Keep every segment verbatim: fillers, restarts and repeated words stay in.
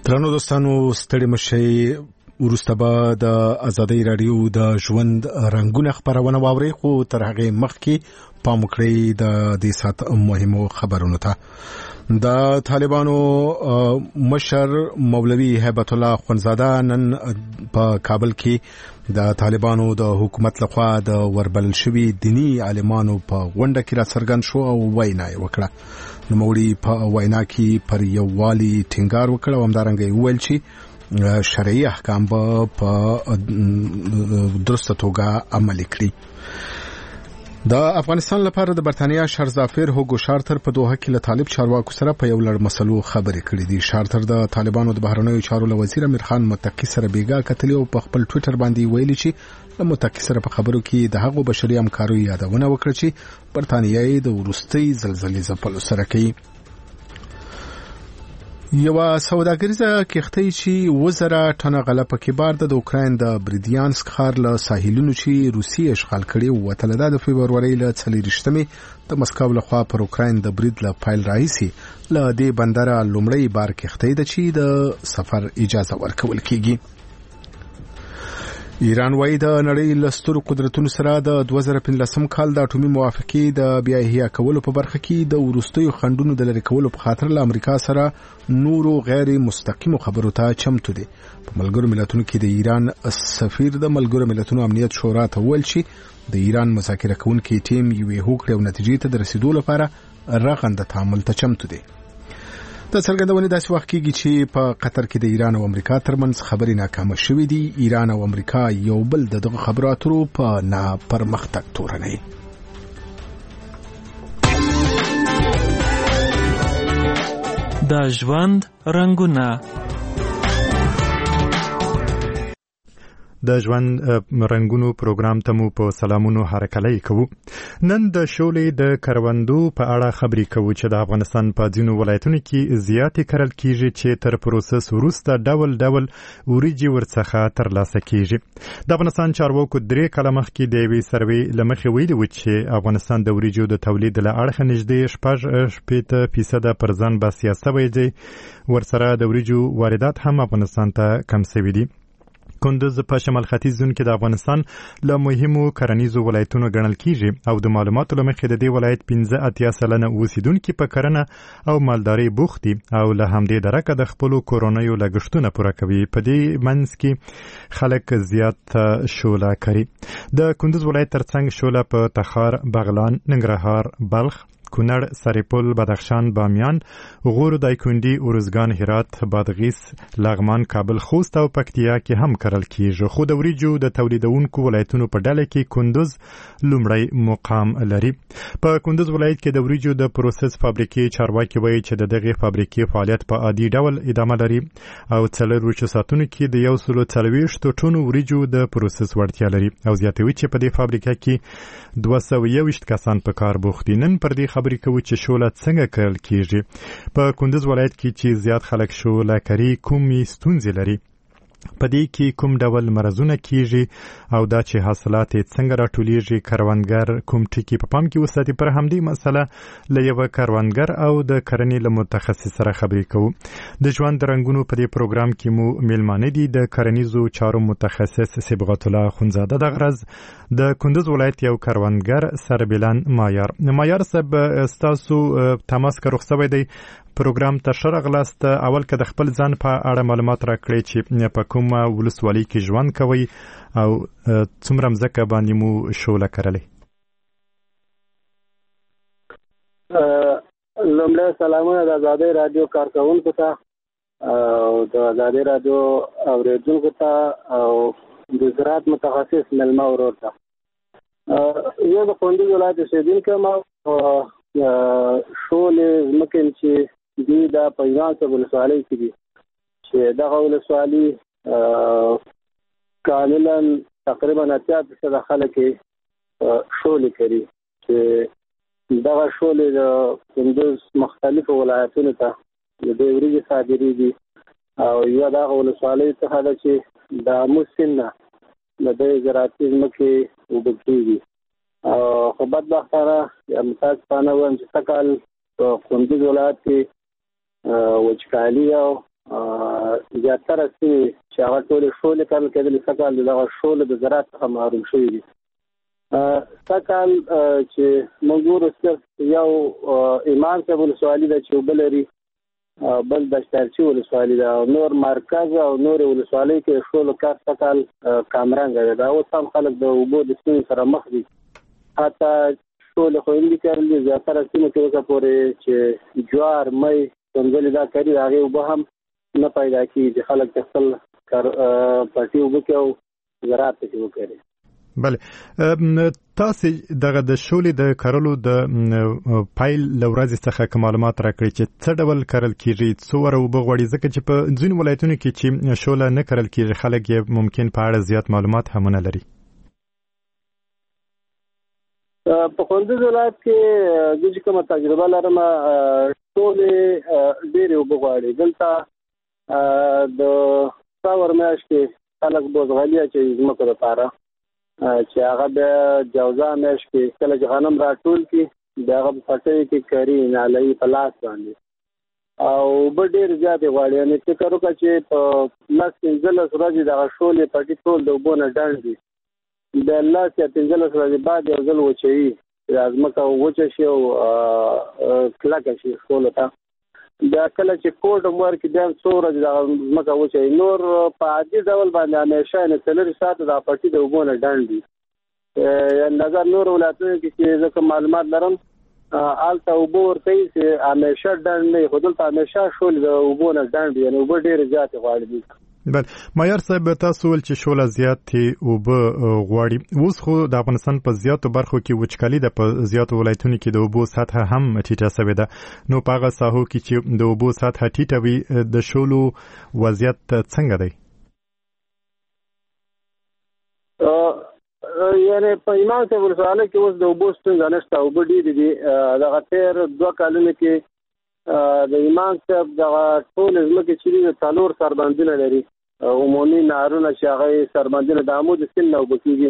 درنو دوستانو ستړي مشي ورسته به د آزادۍ رادیو د ژوند رنگونه خبرونه واوري خو تر هغه مخکې پام وکړئ د دې سات مهمو خبرونو ته. د طالبانو مشر مولوي هیبت الله خونزاده نن په کابل کې د طالبانو د حکومت لخوا د وربل شوی دینی عالمانو په غونډه کې را څرګند شو او وینا یې وکړه. نو مولوي په وینا کې پر یووالي ټینګار وکړ او همدارنګه ویل چې شرعي احکام په درسته توګه عملي کړي. د افغانستان لپاره د برتانیا شهرزافر هوګو شارتر په دوحه کې له طالب چارواکو سره په یو لړ مسلو خبرې کړې دي. شارتر د طالبانو د بهرنیو چارو له وزیر امیر خان متقی سره بیګا کتلی او په خپل ټوئیټر باندې ویلي چې له متقی سره په خبرو کې د هغو بشري همکاریو یادونه وکړه چې برتانیا یې د وروستۍ زلزلې ځپلو سره کوي. یو سوداګریزه کښتۍ چې وزره ټنه غلپه کې بار د اوکراین د بریدیانسک ښار له ساحلونو چې روسیې اشغال کړي و تلدا د فبروري له څلورشتمې د مسکو لخوا پر اوکراین د برید له فایل راهیسي له دې بندره لومړی بار کښتۍ د چې د سفر اجازه ورکول کیږي. ایران وايي د نړۍ له سترو قدرتونو سره د دوه زره پنځلسم کال د اټومي موافقې د بیا احیا کولو په برخه کې د وروستیو خنډونو د لرې کولو په خاطر له امریکا سره نورو غیر مستقیمو خبرو ته چمتو دي. په ملګرو ملتونو کې د ایران سفیر د ملګرو ملتونو امنیت شورا ته ویل چې د ایران مذاکره کوونکي ټیم یوې هوکړې او نتیجې ته د رسیدو لپاره رغنده تعامل ته چمتو دي. د څرګندونې داسې وخت کېږي چې په قطر کې د ایران او امریکا ترمنځ خبرې ناکامه شوې دي. ایران او امریکا یو بل دغه خبرو اترو په ناپرمختګ تورنوي. د ژوند رنگونه د ژوند رنگونو پروګرام ته مو په سلامونو هرکلی کوو. نن د شولې د کروندو په اړه خبرې کوو چې د افغانستان په ځینو ولایتونو کې زیاتې کرل کیږي چې تر پروسس وروسته ډول ډول وریجې ورڅخه ترلاسه کیږي. د افغانستان چارواکو درې کاله مخکې د یوې سروې له مخې ویلي و چې افغانستان د وریجو د تولید له اړخه نږدې شپږ شپېته فیصده پر ځان بسیا سوی دی. ورسره د وریجو واردات هم افغانستان ته کم سوي دي. کندز په شمال ختیځ زون کې د افغانستان له مهمو کرنیزو ولایتونو ګڼل کیږي او د معلوماتو له مخې د دې ولایت پنځه اتیا سلنه اوسیدونکي په کرنه او مالدارۍ بوخت دي او له همدې درکه د خپلو کورنیو لګښتونه پوره کوي. په دې منځ کې خلک زیات شوله کوي. د کندز ولایت ترڅنګ شوله په تخار، بغلان، ننګرهار، بلخ، کونړ، سرپل، بدخشان، بامیان، غور، دایکنډي، ارزګان، هرات، بادغیس، لغمان، کابل، خوست او پکتیا کې هم کرل کیږي. خو د وریجو د تولیدونکو ولایتونو په ډله کې کندز لومړی مقام لري. په کندز ولایت کې د وریجو د پروسس فابریکې چارواکي وایي چې د دغه فابریکې فعالیت په عادي ډول ادامه لري او څلورویشت ساعتونو کې د یو سلو څلوېښتو ټنو وریجو د پروسس وړتیا لري او زیاتوي چې په دې فابریکه کې دوه سوه یوویشت کسان په کار بوخت دي. نن پر دې خبرې کوو چې شوله څنګه کرل کیږي. په کندز ولایت کې چې زیات خلک شوله کوي کومې ستونزې لري، په دې کې کوم ډول مرزونه کیږي او دا چې حاصلات څنګه راټولیږي، کروندګر کوم ټکي په پام کې وساتي. پر همدې مسله له یو کروندګر او د کرنې له متخصص سره خبرې کوو. د ژوند رنگونو په دې پروګرام کې مو میلمانه دي د کرنیزو چارو متخصص صبغت الله خونزاده د غرض د کندز ولایت یو کروندګر سربلان مایار. مایار صاحب ستاسو تماس که رخصوی دی پروګرام ته ښه راغلاست. اول که د خپل ځان په اړه معلومات راکړئ چې په کومه ولسوالۍ کې ژوند کوئ او څومره مځکه باندې مو شوله کرلې. لومړی سلامونه د آزادۍ رادیو کارکوونکو ته او د آزادۍ رادیو اورېدونکو ته او د زراعت متخصص مېلمه ورور ته. زه د کندز ولایت اوسېدونکی یم او شولې ځمکې چې دي دا په یوانسه ولسوالۍ کې دي چې دغه ولسوالي کاملا تقریبا اتیا فیصده خلک شولې کوي چې دغه شولې د کندز مختلفو ولایتونو ته د دې وریجې صادرېږي او یا دغه ولسوالۍ څخه ده چې د آمو سیند نه د دې زراعتي ځمکې اوبه کېږي. خو بدبختانه یا متاسفانه وایم چې سږ کال په کندز ولایت کې وچکالي او زیاتره سیمې چې هغه ټولې شولې کرل کېدلې سږکال دغه شولې د زراعت څخه محروم شوي دي. سږکال چې موږ ګورو صرف یو ایمان صاحب ولسوالي ده چې اوبه لري، بل دشتارچي ولسوالي ده، نور مرکز او نور ولسوالۍ کې شولو کار سږکال کمرنګه ده. دا اوس هم خلک د اوبو د ستونزې سره مخ دي. حتی شولې خویندې کرل دي زیاتره سیمو کې اوسه پورې چې جوار مۍ کنځلې دا کري د هغې اوبه هم نه پیدا کېږي. خلک د خپل پټي اوبه کې او زراعت پکې وکړي. بله، تاسو دغه د شولې د کرلو د پایل له ورځې څخه که معلومات راکړئ چې څه ډول کرل کېږي، څومره اوبه غواړي؟ ځکه چې په ځینو ولایتونو کې چې شوله نه کرل کېږي خلک یې ممکن په اړه زیات معلومات هم نه لري. په کندوز ولایت کې زه چې کومه تجربه لرم ټولې ډېرې اوبه غواړي. دلته د ساور میاشت کې خلک بوزغلي اچوي ځمکو دپاره چې هغه بیا جوزا میاشت کې کله چې غنم راټول کړي بیا هغه په پټیو کې کري نالوي په لاس باندې او اوبه ډېرې زیاتې غواړي. یعنې فکر وکړه چې په لس پنځلس ورځې دغه شولې پټي ټول د اوبو نه ډنډ دي. بیا لس یا پنځلس ورځې بعد یو ځل وچوي چې ځمکه وچه شي او کلکه شي شولو ته. بیا کله چې کوټ هم ورکړي بیا څو ورځې دغه ځمکه وچوي. نور په عادي ډول باندې همیشه یعنې څلورې ساعته دا پټي د اوبو نه ډنډ دي. نظر نور ولایتونو کې چې زه کوم معلومات لرم هلته اوبه ورته وي چې همیشه ډنډ نه وي، خو دلته همیشه شولې د اوبو نه ډنډ وي، یعنې اوبه ډېرې زیاتې غواړي دي. بل معیار صاحب، تاسو ول چې شوله زیاتې اوبه غواړي. اوس خو د افغانستان په زیاتو برخو کې وچکالي ده، په زیاتو ولایتونو کې د اوبو سطحه هم ټیټه شوې ده. نو په هغه ساحو کې چې د اوبو سطحه ټیټه وي د شولو وضعیت څنګه دی؟ یعنې په ایمان صاحب ولسوالۍ کې اوس د اوبو ستونزه نشته، اوبه ډېرې دي. دغه تېر دوه کلونو کې د ایمان صاحب دغه ټولې ځمکې چې دي د څلور سربندونه لري، عمومي نهرونه چې هغه یې سربندونه د آمو د سیند نه اوبه کېږي.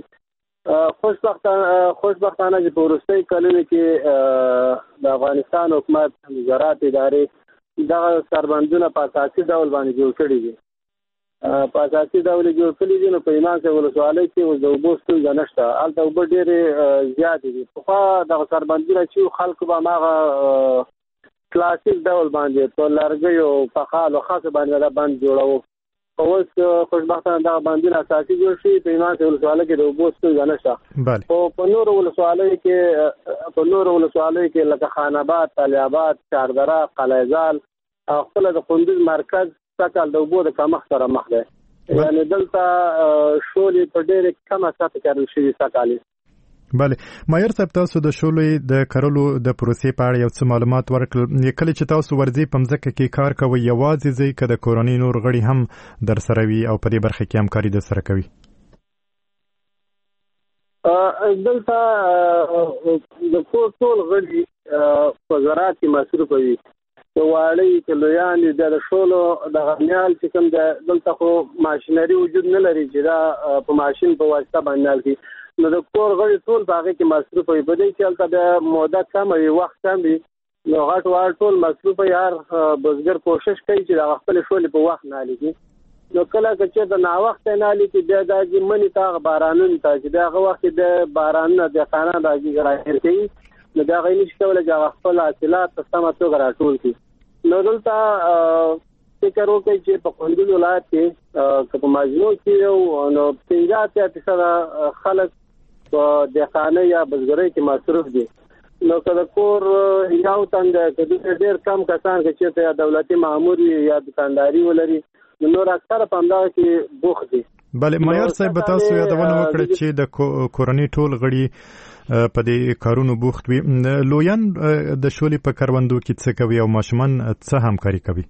خوشبختانه چې په وروستیو کلونو کې د افغانستان حکومت زراعت ادارې دغه سربندونه په اساسي ډول باندې جوړ کړي دي. په اساسي ډول جوړ کړي دي. نو په ایمان صاحب ولسوالۍ کې اوس د اوبو ستونزه نشته، هلته اوبه ډېرې زیاتې دي. پخوا دغه سربندونه چې خلکو به هماغه کلاسیک ډول باندې په لرګیو په خالو خاصه باندې دا بند جوړاوه. اوس خوشبختانه دغه بندونه اساسي جوړ شي. په ایمان صاحب ولسوالۍ کې د اوبو ستونزه نشته. خو په نورو ولسوالیو کې په نورو ولسوالیو کې لکه خان آباد، تل آباد، چاردره، قلعه زال او خپله د کندوز مرکز سږکال د اوبو د کمښت سره مخ دی. یعنې دلته شولې په ډېرې کمه سطحه کرل شوي سږکال. بله، معیار صاحب، تاسو د شولې د کرلو د پروسې په اړه یو څه معلومات ورکړل. کله چې تاسو ورځئ په مځکه کې کار کوئ یوازې ځئ که د کورنۍ نور غړي هم در سره وي او په دې برخه کې همکاري در سره کوي؟ دلته د کور ټول غړي په زراعت کې مصروفه وي، که واړه وي که لویان وي. د شولو دغه نیال چې کوم دی دلته خو ماشینري وجود نه لري چې دا په ماشین په واسطه باندې نیال کړي. نو د کور غړي ټول په هغې کې مصروفه وي. په دې کې هلته بیا موده کمه وي، وخت کم وي، نو غټ واړه ټول مصروفه وي. هر بزګر کوشش کوي چې دغه خپلې شولې په وخت نالي کړي. نو کله که چېرته ناوخته نالي کړي بیا دا مني ته هغه بارانونو ته چې د هغه وخت کې د بارانونه دهقانان راګیر کوي، نو د هغه یې نشي کولی چې هغه خپل حاصلات په سمه توګه راټول کړي. نو دلته فکر وکړئ چې په کندوز ولایت کې که په مجموع کې یو نو پنځه اتیا فیصده خلک په دهقانۍ یا بزګرۍ کې مصروف دي. نو که د کور یو تن دی، که ډېر کم کسان که چېرته یا دولتي مامور وي یا دکانداري ولري، نو نور اکثره په همدغه کې بوخت دي. بله، معیار صاحب، تاسو یادونه وکړه چې د کورنۍ ټول غړي په دې کارونو بوخت وي. لویان د شولې په کروندو کې څه کوي او ماشومان څه همکاري کوي؟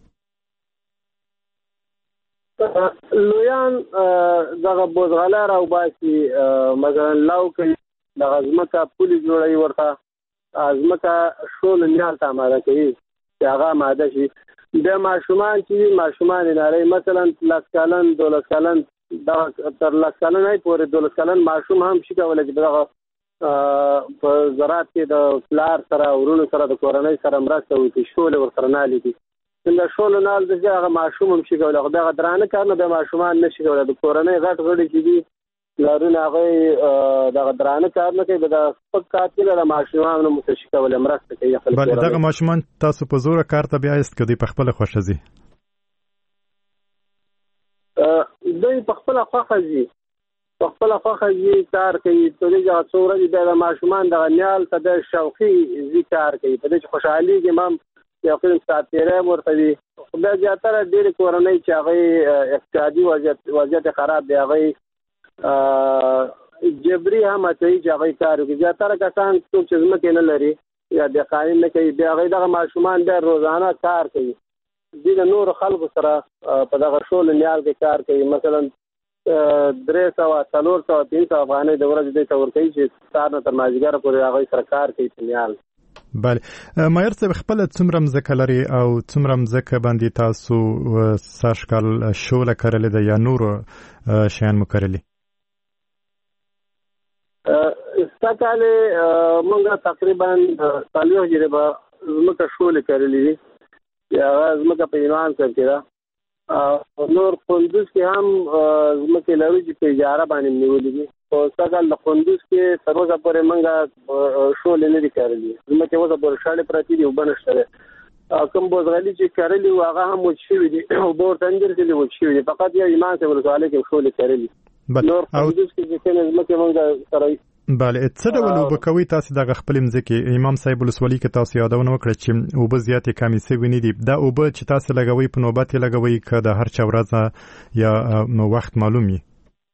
لویان دغه بوزغله راوباسي، مثلا لو کوي، دغه ځمکه پولې جوړوي، ورته ځمکه شول نیال ته اماده کوي چې هغه اماده شي. بیا ماشومان چې وي ماشومان یې ناري، مثلا لس کلن دولس کلن دغه تر لس کلنۍ پورې دولس کلن ماشوم هم شي کولی چې دغه په زراعت کې د پلار سره ورونو سره د کورنۍ سره مرسته وکړي، شولې ورسره نالي کړي. د شولو نال د هغه ماشوم هم شي کولی، خو دغه درانه کارونه د ماشومان نه شي کولی. د کورنۍ غټ غړي چې دي لارونه هغه دغه درانه کارونه کوي، د سپک کار کې د ماشومان نه متشي کولی مرسته کوي. بلې دغه ماشومان تاسو په زوره کار ته بیایست که دوی په خپله خوښه ځي؟ دوی په خپله خوښه ځي، په خپله خوښه ځي کار کوي. په دې هغه څو ورځې بیا د ماشومان دغه نیال ته د شوقي ځي کار کوي، په دې چې خوشحالېږي هم یو قسم ساعت تېری هم ورته وي. خو بیا زیاتره ډېرې کورنۍ چې هغوی اقتصادي وضعیت وضعیت خراب دی، هغوی جبري هم هڅوي چې هغوی کار وکړي. زیاتره کسان څوک چې ځمکې نه لري یا دهقاني نه کوي، بیا هغوی دغه ماشومان بیا روزانه کار کوي. دوی د نورو خلکو سره په دغه شولو نیال کې کار کوي. مثلا درې سوه څلور سوه پنځه سوه افغانۍ د ورځې دوی ته ورکوي چې سهار نه تر مازدیګره پورې هغوی سره کار کوي په نیال. بله مایر صاحب، خپله څومره مځکه لري او څومره مځکه باندې تاسو سږ کال شوله کرلې ده یا نورو شیان مو کرلي؟ سږ کال موږ تقریبا څلوېښت جریبه ځمکه شولې کرلې دي. هغه ځمکه په ایمان صاحب کې ده. نور قندوز کې هم ځمکې لرو چې په اجاره باندې نیولې دي. په سږ کال د قندوز کې تر اوسه پورې موږ شولې نه دي کرلې. ځمکې اوسه پورې شاړې پرتې دي، اوبه نشته دی. کوم بوزغلي چې کرلي وو هغه هم وچ شوي دي، اوبه ورته هم ګرځېدلي وچ شوي دي. فقط یو ایمان صاحب ولسوالۍ کې شولې کرلي. نور قندوز کې چې کومې ځمکې موږ سره بله څه ډول اوبه کوي تاسو دغه خپلې مځکې؟ امام صاحب ولسوالۍ کې تاسو یادونه وکړه چې اوبه زیاتې کمې سوي نه دي. دا اوبه چې تاسو لګوئ په نوبت یې لګوئ که د هر چا ورځ یا وخت معلوم وي؟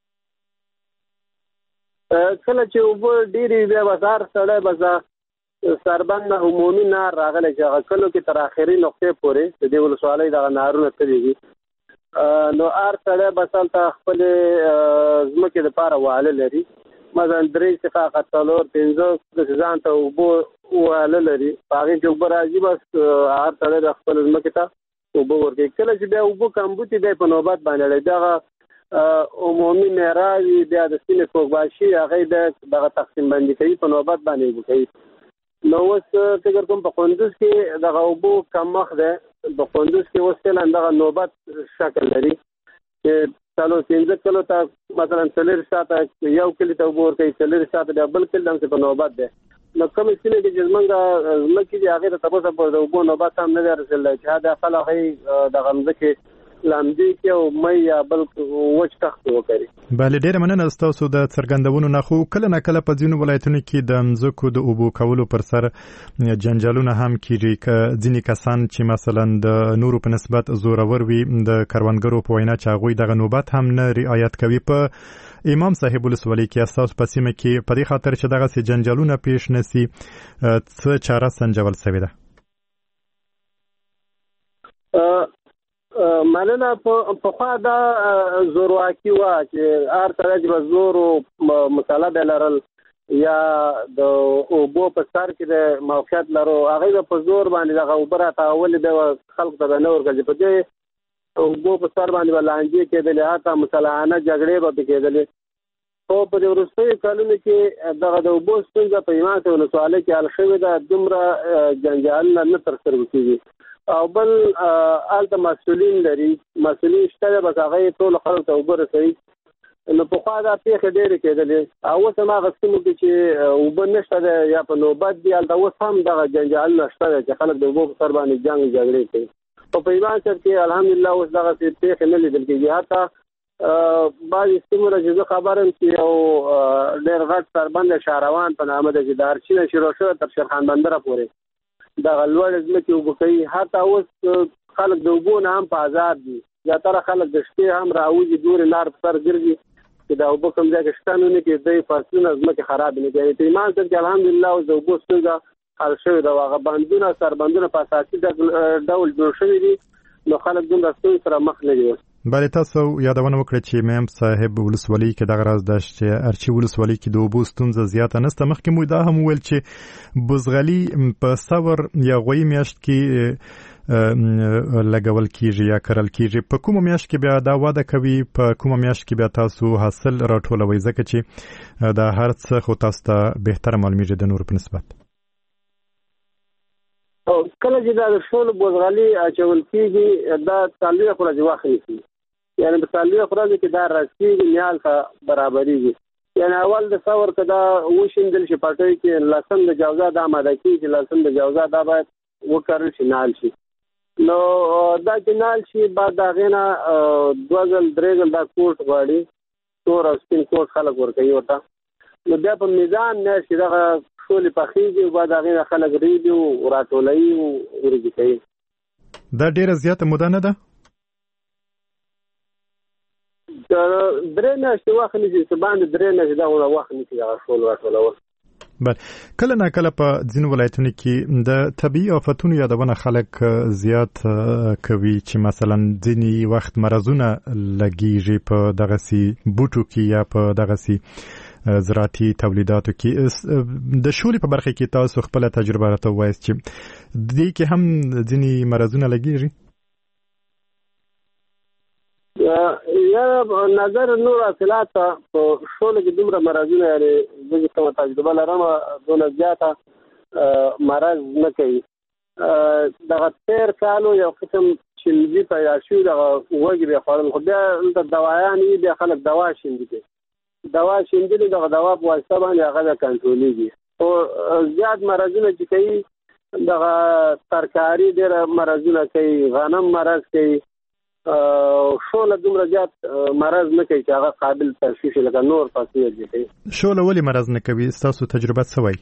کله چې اوبه ډېرې وي بیا به سهار سړی به سربند نه عمومي نار راغلی چې هغه کلو کې تر آخري نقطې پورې د دې ولسوالۍ دغه نارونه تللي دي. نو هر سړی به هلته خپلې ځمکې دپاره واله لري. مثلا درې څخه څلور پنځه ځان ته اوبه واله لري، په هغې چې اوبه راځي بس هر سړی د خپلې ځمکې ته اوبه ورکوي. کله چې بیا اوبه کمبوتې بیا په نوبت باندې دی دغه عمومي میراوي بیا د سیمې کوکباشي هغوی بیا دغه تقسیم بندي کوي، په نوبت باندې اوبه کوي. نو اوس فکر کوم په قندوز کې دغه اوبو کمښت دی. په قندوز کې اوس فعلا دغه نوبت شکل لري چې څلور پنځه کلو ته مثلا څلېرویشت ساعته یو کلي ته اوبه ورکوي، څلېرویشت ساعته بیا بل کلي همسې په نوبت دی. نو کومې سیمې کې چې زمونږ ځمکې دي هغې ته تر اوسه پورې د اوبو نوبت هم نه دی رسېدلی چې حداقل هغوی دغه ځمکې لامدې کړي او می یا بل وچ کښت وکړي. بله ډېره مننه ستاسو د څرګندونو نه. خو کله نه کله په ځینو ولایتونو کې د مځکو د اوبو کولو پر سر جنجالونه هم کېږي، که ځینې کسان چې مثلا د نورو په نسبت زورور وي د کروندګرو په وینا چې هغوی دغه نوبت هم نه رعایت کوي. په امام صاحب ولسوالۍ کې ستاسو په سیمه کې په دې خاطر چې دغسې جنجالونه پیښ نه سي څه چاره سنجول سوې ده؟ مننه. پخوا دا زورواکي وه چې هر سړی چې به زور او مسله به لرل یا د اوبو په سر کې د موقعیت لرو، هغوی به په زور باندې دغه اوبه راټولولې به خلکو ته به نه ورکړي. په دې اوبو په سر باندې به لانجې کېدلې، حتی مسلحانه جګړې به پې کېدلې. خو په دې وروستیو کلونو کې دغه د اوبو ستونزه په ایمان صاحب ولسوالۍ کې حل شوې ده. دومره جنجالونه نه ترسره کېږي. او بل هلته مسؤلین لري، مسؤلین شته دی، بس هغه یې ټولو خلکو ته اوبه رسوي. نو پخوا دا پیښې ډېرې کېدلې او اوس هم هغه سیمو کې چې اوبه نشته دی یا په نوبت دي هلته اوس هم دغه جنجالونه شته دی چې خلک د اوبو په سر باندې جنګ جګړې کوي. خو په ایمان صاحب کې الحمدلله اوس دغسې پیښې نه لیدل کېږي. حتی بعضې سیمو نه چې زه خبر یم چې یو ډېر غټ سربند شهروان په نامه ده چې د هرچینه شروع شوی تر شیرخان بندره پورې دغه لوړې ځمکې اوبه کوي. حتی اوس خلک د اوبو نه هم په آزاد دي. زیاتره خلک د شپې هم راوځي، دورې لار په سر ګرځي چې د اوبه کوم ځای کې شته نه کړي، دوی فصلونه ځمکې خراب نه کوي. په ایمان صاحب کې الحمدلله اوس د اوبو ستونزه حل شوې ده. هغه بندونه سربندونه په اساسي ډول جوړ شوي دي، نو خلک دومره ستونزې سره مخ نه دي. بله تاسو یادونه وکړه چې امام صاحب ولسوالۍ کې دغه راز ده چې ارچي ولسوالۍ کې د اوبو ستونزه زیاته نشته. مخکې مو دا هم وویل چې بزغلي په ثور یا غویي میاشت کې لګول کېږي یا کرل کېږي. په کومه میاشت کې بیا دا وده کوي؟ په کومه میاشت کې بیا تاسو حاصل راټولوئ؟ ځکه چې دا هر څه خو تاسو ته بهتره معلومیږي د نورو په نسبت. او کله چې دا شول بوزغالي اچول کېږي دا څلوېښت ورځې وخت نیسي، یعنې په څلوېښت ورځو کې دا رسېږي نیال ته برابرېږي. یعنې اول د ثور که دا وشیندل شي پټیو کې لسم د جوزا دا آماده کېږي چې لسم د جوزا دا باید وکرل شي نال شي. نو دا چې نال شي بعد د هغې نه دوه ځل درې ځل دا کوټ غواړي، تور او سپین کوټ خلک ورکوي ورته. نو بیا په میزان میاشت کې دغه شولې پخېږي، بعد د هغې نه خلک ریبي او راټولوي او وریجې کوي. دا ډېره زیاته موده نه ده؟ درې میاشتې وخت نیسي، څه باندې درې میاشتې دغه وخت نیسي دغه شول راټولول. بله، کله نا کله په ځینو ولایتونو کې د طبیعي آفتونو یادونه خلک زیات کوي چې مثلا ځینې وخت مرضونه لګیږي په دغسې بوټو کې یا په دغسې زراعتي تولیداتو کې. د شولې په برخه کې تاسو خپله تجربه راته ووایاست چې دې کې هم ځینې مرضونه لګیږي؟ یا نظر نور حاصلات په شولو کې دومره مرضونه، یعنې زه چې کومه تجربه لرم دونه زیاته مرض نه کوي. دغه تېر کالو یو قسم چلجي پیدا شوي، دغه وږي بیا خوړل، خو بیا دلته دوايان وي، بیا خلک دوا شیندي کوي. دوا شیندلي دغه دوا په واسطه باندې هغه بیا کنټرولېږي. خو زیات مرضونه چې کوي دغه ترکاري ډېره مرضونه کوي، غنم مرض کوي، شوله دومره زیات مرض نه کوي چې هغه قابل تشخیص شي لکه نور فصلونه چې کوي. شوله ولې مرض نه کوي؟ ستاسو تجربه څه وایي؟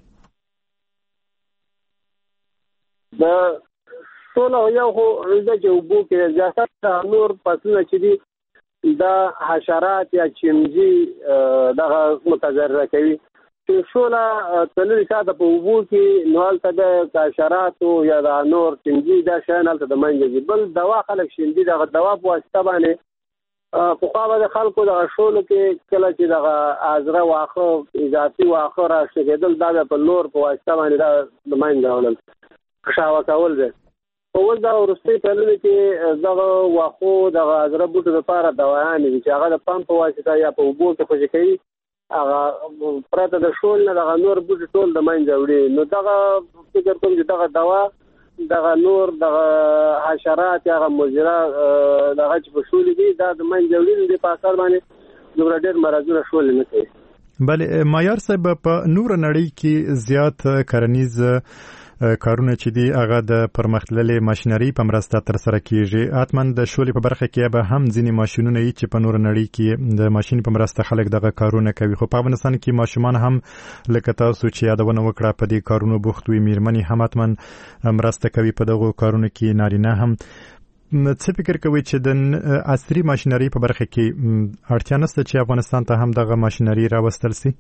د شوله یو خو ده چې اوبو کې زیاتره نور فصلونه چې دي دا حشرات یا چینجي دغه متضرره کوي. چې شوله څلوري ساعته په اوبو کې نو هلته د حشراتو یا د نور چینجي دا شیان هلته د منځه ځي. بل دوا خلک شیندي، دغه دوا په واسطه باندې پخوا به د خلکو دغه شولو کې کله چې دغه ازره واښه اضافي واښه راشته کېدل دا بیا په نور په واسطه باندې دا د منځه وړل خشاوه کول دی. خو اوس دغه وروستۍ کلونو کې دغه واښو دغه ازره بوټو دپاره دوايانې دي چې هغه د پمپ په واسطه یا په اوبو کې خوشې کوي، هغه پرته د شول نه دغه نور بوټي ټول د منځه وړي. نو دغه فکر کوم چې دغه دوا دغه نور دغه حشرات یا هغه مضره دغه چې په شولې دي دا د منځه وړي، د په اثر باندې دومره ډېر مرضونه شولې نه کوي. بله، مایار صاحب په نور نړۍ کې زیات کرنیز کارونه چې دي هغه د پرمختللې ماشینري په مرسته ترسره کیږي. حتما د شولې په برخه کې به هم ځینې ماشینونه وي چې په نور نړۍ کې د ماشین په مرسته خلک دغه کارونه کوي. خو په افغانستان کې ماشومان هم لکه تاسو چې یادونه وکړه په دې کارونو بوخت وي، میرمنې هم حتما مرسته کوي په دغو کارونو کې، نارینه هم. څه فکر کوي چې د عصري ماشینري په برخه کې اړتیا نشته چې افغانستان ته هم دغه ماشینري راوستل شي؟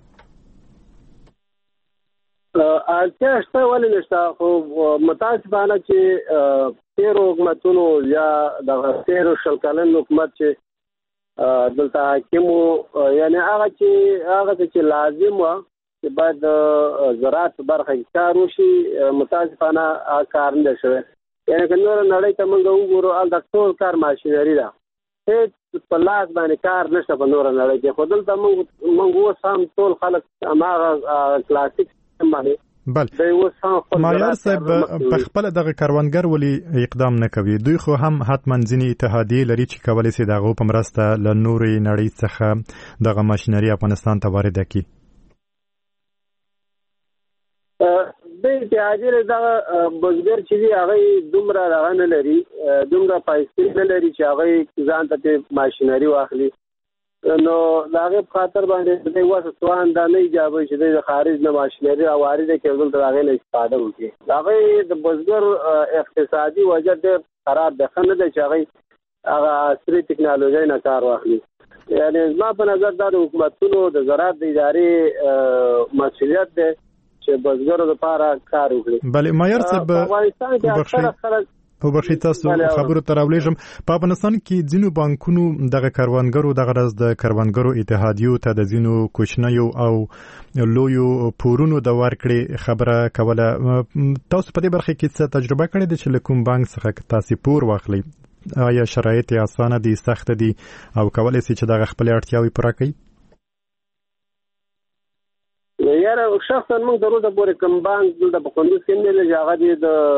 اړتیا شته، ولې نشته؟ خو متاسفانه چې تېرو حکومتونو یا دغه تېرو شل کلن حکومت چې دلته حاکم و، یعنې هغه چې هغه چې لازم وه چې باید د زراعت په برخه کې کار وشي، متاسفانه هغه کار نه دی شوی. یعنې که نوره نړۍ ته موږ وګورو هلته ټول کار ماشینري ده، هېڅ په لاس باندې کار نشته په نوره نړۍ کې. خو دلته موږ موږ اوس هم ټول خلک هماغه کلاسیک بل مایار صاحب په خپل دغه کاروانګر ولې اقدام نه کوي؟ دوی خو هم حتما ځینې اتحادیې لري چې کولی شي د هغو په مرسته له نورې نړۍ څخه دغه ماشینري افغانستان ته وارده کړي. د اتحادیې دغه بزګر چې دي هغه دومره دغه نه لري، دومره پیسې نه لري چې هغه ځان ته ماشینري واخلي. نو د هغې په خاطر باندې د وس سوان دا نه ایجابوي چې د خارج نه ماشینري راوارده کړي، دلته د هغې نه استفاده وکړي. د هغې د بزګر اقتصادي وضعیت ډېر خراب دی، ښه نه دی چې هغې هغه عصري ټکنالوژۍ نه کار واخلي. یعنې زما په نظر دا د حکومتونو د زراعت د ادارې مسؤلیت دی چې بزګرو لپاره کار وکړي. بله مایار صاحب، په افغانستان کې اکثره خلک او بخښئ تاسو خبرو ته راولېږم، په افغانستان کې ځینو بانکونو دغه کروندګرو دغه راز د کروندګرو اتحادیو ته د ځینو کوچنیو او لویو پورونو د ورکړې خبره کوله. تاسو په دې برخه کې څه تجربه کړې ده چې له کوم بانک څخه تاسو پور واخلئ؟ آیا شرایط یې اسانه دي، سخت دي او کولی شي چې دغه خپلې اړتیاوې پوره کړي؟ یاره شخصا موږ د روزه پورې کوم بانک دلته په کندوز کې نه لږ هغه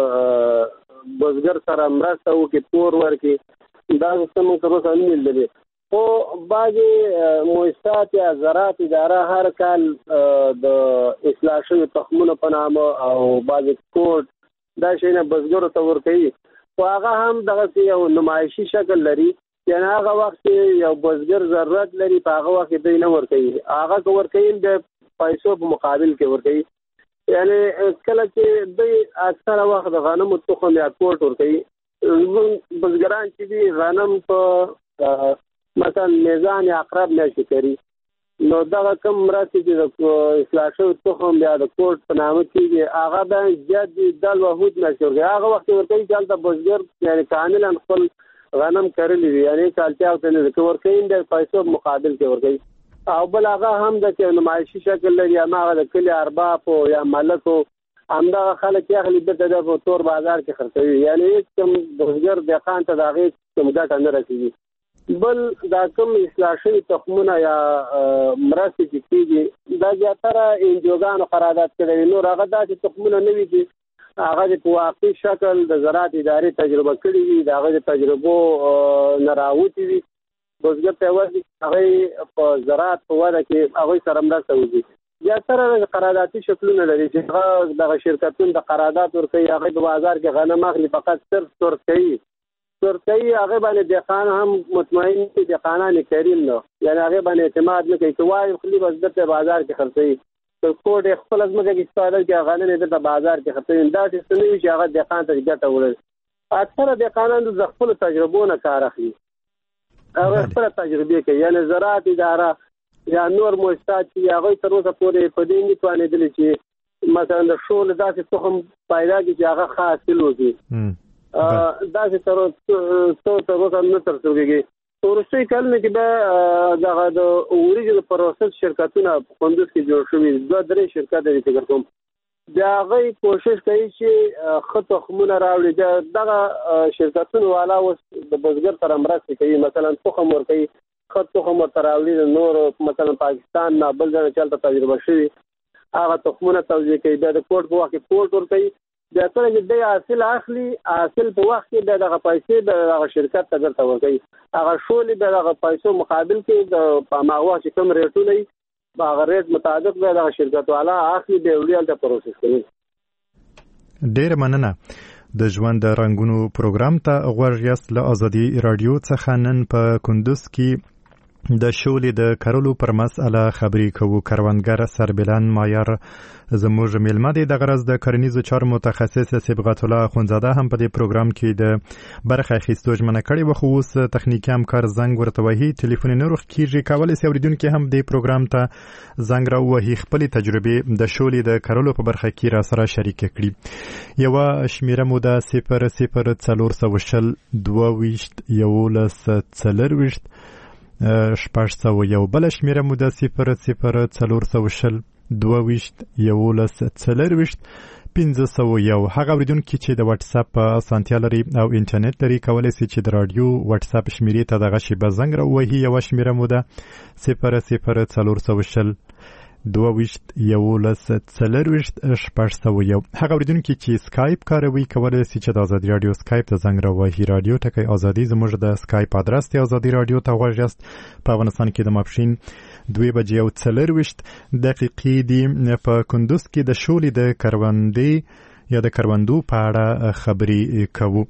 د بزګر سره مرسته وکړي تور ورکړي دا څه موږ تر اوسه نه لیدلې خو بعضې مؤسسات یا زراعت اداره هر کال د اصلاح شوي تخمونو په نامه او بعضې کوډ دا شیونه بزګرو ته ورکوي خو هغه هم دغسې یو نمایشي شکل لري یعنې هغه وخت کې یو بزګر ضرورت لري په هغه وخت کې دوی نه ورکوي هغه که ورکوي د پیسو په مقابل کې ورکوي یعنې کله چې دوی اکثره وخت د غنمو تخم یا کوټ ورکوي زموږ بزګران چې دي غنم په مثلا میزان یا اقرب میاشتې کوي نو دغه کم مرستې چې د اصلاح شوي تخم یا د کوټ په نامه کېږي هغه به زیات دي دل وحود میاشتې ورکوي هغه وخت ورکوي چې هلته بزګر یعنې کاملا خپل غنم کرلی وي یعنې کالتیا ورته نه ده که ورکوي د پیسو په مقابل کې ورکوي او بل هغه هم د چې نمایشي شکل لري هماغه د کلي اربابو یا ملکو همدغه خلک یې اخلي بېرته د په تور بازار کې خرڅوي یعنې هېڅ کوم بزګر دهقان ته د هغې کوم ګټه نه رسېږي بل دا کوم اصلاح شوي تخمونه یا مرستې چې کېږي دا زیاتره انجوګانو قرارداد کړی نور هغه داسې تخمونه نه وي چې هغه د په واقعي شکل د زراعت ادارې تجربه کړي وي د هغه د تجربو نه راوتي وي بزګر ته ورځي هغه په زراعت په وده کې هغوی سره مرسته وکړي زیاتره قراردادي شکلونه لري چې هغه دغه شرکتونه د قرارداد ورکوي هغوی په بازار کې غنم اخلي فقط صرف ترکوي ترکوي هغې باندې دهقان هم مطمئن دي دهقانان کریم نه یعنې هغې باندې اعتماد نه کوي که وایي خلي بس درته بازار کې خرڅوي که کوټ یې خپله ځمکه کې استفاده کړي غنم یې درته بازار کې خرڅوي داسې څه نه وي چې هغه دهقان ته ګټه ورسي اکثره دهقانان د خپلو تجربو نه کار اخلي هغه خپله تجربې کوي یعنې زراعت اداره یا نور مؤسسات چې هغوی تر اوسه پورې په دې نه توانېدلي چې مثلا د شولو داسې تخم پیدا کړي چې هغه ښه حاصل وکړي داسې تر اوسه تر اوسه نه ترسره کېږي په وروستیو کلونو کې به دغه د وریجو د پروسس شرکتونه په کندوز کې جوړ شوي دوه درې شرکت دي فکر کوم د هغوی کوشش کوي چې ښه تخمونه راوړي دغه شرکتونو والا اوس د بزګر سره مرستې کوي مثلا تخم ورکوي ښه تخم ورته راوړي د نورو مثلا پاکستان نه بل ځای نه چې هلته تجربه شوي هغه تخمونه توزیع کوي بیا د کوټ په وخت کې کوټ ورکوي بیا کله چې دی حاصل اخلي حاصل په وخت کې بیا دغه پیسې د هغه شرکت ته درته ورکوي هغه شولې بیا دغه پیسو مقابل کې د په هماغه وخت چې کوم ریټونه وي په هغه ریټ مطابق بیا دغه شرکت والا اخلي بیا وړي هلته پروسس کوي ډېره مننه د ژوند رنګونو پروګرام ته غوږ یاست له ازادي راډیو څخه نن په کندوز کې د شولې د کرلو پر مسأله خبرې کوو کروندګر سربلان مایار زموږ میلمه دی د غرض د کرنیزو چارو متخصص صبغت الله اخونزاده هم په دې پروګرام کې د برخه اخیستو ژمنه کړې وه خو اوس تخنیکي همکار زنګ ورته وهي ټلیفون یې نه روغ کېږي کولی سي اورېدونکي هم دې پروګرام ته زنګ راووهي خپلې تجربې د شولې د کرلو په برخه کې راسره شریکه کړي یوه شمیره مو ده صفر صفر څلور سوه شل دوه ویشت یولس څلرویشت شپږ سوه یو بله شمیره مو ده صفر صفر څلور سوه شل دوه ویشت یولس څلرویشت پنځه سوه یو هغه اورېدونکي چې د واټساپ په اسانتیا لري او انټرنیټ لري کولی سي چې د راډیو واټساپ شمیرې ته دغه شیبه زنګ راووهي یوه شمیره مو ده صفر صفر څلور سوه شل دوه ویشت یولس څلرویشت شپږ سوه یو هغه اورېدونکي چې سکایپ کاروي کولی سي چې د ازادي راډیو سکایپ ته زنګ راووهي راډیو ټکی ازادي زموږ د سکایپ ادرس دی ازادي راډیو ته غوږ یاست په افغانستان کې د ماپښین دوې بجې او څلرویشت دقیقې دي په کندوز کې د شولې د کروندې یا د کروندو په اړه خبرې کوو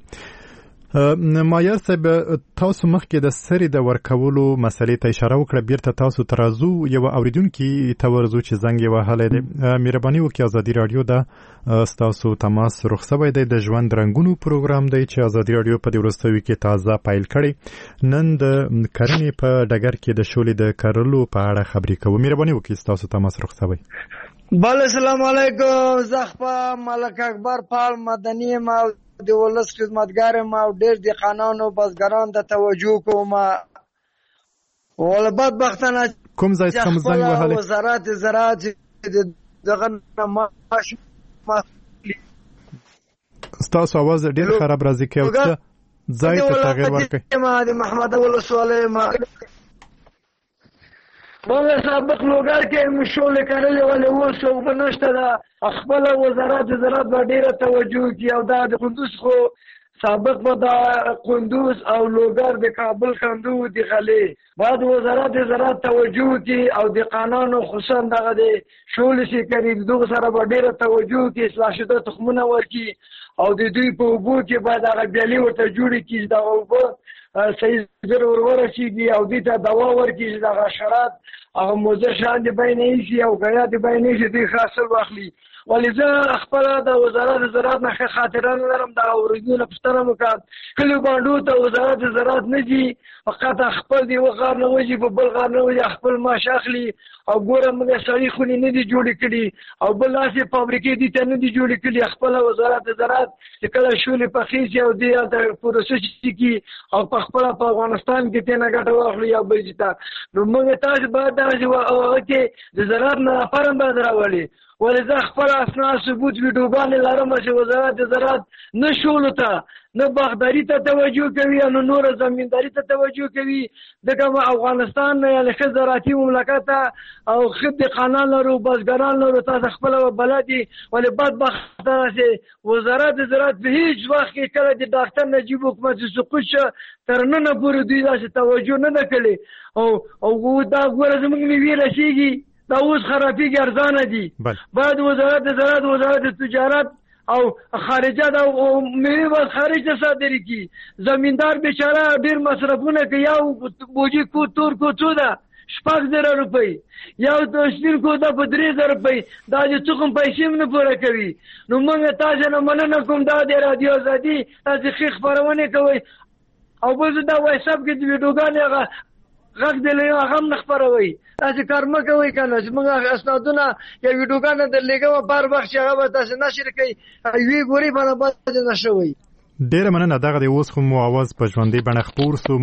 مایار صاحب تاسو مخکې د سرې د ورکولو مسلې ته اشاره وکړه بیرته تاسو ته راځو یوه اورېدونکي ته ورځو چې زنګ یې وهلی دی مهرباني وکړئ ازادي راډیو ده ستاسو تماس رخ سوی دی د ژوند رنګونو پروګرام دی چې ازادي راډیو په دې وروستیو کې تازه پیل کړی نن د کرنې په ډګر کې د شولې د کرلو په اړه خبرې کوو مهرباني وکړئ ستاسو تماس رخ سوی بله السلام علیکم زخپه ملک اکبر پال مدنی ما د ولس خدمتګار ما او ډېر دهقانانو بزګران ته توجه کوم ول بدبختانه کوم ځای څخه مو زنګ وهلی وزارت زراعت دغه معاش ستاسو اواز ډېر خراب راځي که یو څه ځای ته تغیر ورکړئ ما د محمد ولسوالۍ ما موږ سابق لوګر کې مشول کړل ولې وسو بنشته دا خپل وزارت زراعت به ډیره توجه کوي او دا د قندوز خو سابق به دا قندوز او لوګر د کابل کندو د غلې بعد وزارت زراعت توجه کوي او د قانون خصوصا دغه د شول شي کوي دغه سره به ډیره توجه کوي اصلاح شوه تخمونه ورکي او د دوی په وګو کې بعد هغه بیالي ورته جوړي کیږي دا وګو صحیح زر ورور شي او دې ته دوا ورکړي چې د حشرات او مضر شان دي بینې شي او غیا دي بینې شي د حاصل واخلي ولې خپل د وزارت زراعت نه خاطرانه لرم دا ورګونه پښتنه وکړ کله باندې ته وزارت زراعت نه دي فقط خپل دی وغار نه وځي په بل غار نه وځي خپل معاش اخلي او ګوره موږ صحیح خو نه دي جوړ کړي او بل لاسه فابریکې دي ته نه دي جوړ کړي خپل وزارت زراعت چې کله شولې په خېږي او دی د پروسس کې او په خپل په افغانستان کې ته نه ګټه واخلي او بل ځای نو موږ تاسو باید دا چې د زراعت نه فرم باید راولي ولې زه خپل اسناد ثبوت ویډیوګانې لرم چې وزارت زراعت نه شولو ته نه باغداري ته توجه کوي او نور زمینداری ته توجه کوي دغه افغانستان نه یعنی ښه زراعتي مملکت او ښه قانون لرو بزګران لرو تاسو خپل بلدي ولې بدبخت راځي وزارت زراعت په هیڅ وخت کې کله د ډاکټر نجیب حکومت سقوط تر نن پورې دوی داسې توجه نه کړي او او دا ګوره زموږ نیوي رسیږي دا اوس خرابېږي ارزانه دي باید وزارت زراعت وزارت تجارت او خارجه دا میوه بس خارج ته صادري کی زمیندار بیچاره ډیر مصرفونه کوي یو بوجي کو تور کو څو ده شپږ زره روپۍ یو دوشتین کو ده په درې زره روپۍ دا چې څوک پیسې نه پوره کوي نو موږ تاسو نه مننه کوم دا د رادیو ازادي تاسو ښه خبرونه کوي او بل دا وایساپ کې د ویډیوګانې هغه غږ دی له هغه هم نه خپروي تاسو کار مه کوئ کنه چې موږ اسنادونه یا ویډیوګانې درلېږو بار وخت چې هغه به تاسو نشر کوي وی ګوري باندې باندې نشوي ډیره مننه دغه د اوس خو مو اواز په ژوندۍ بڼه خپور سو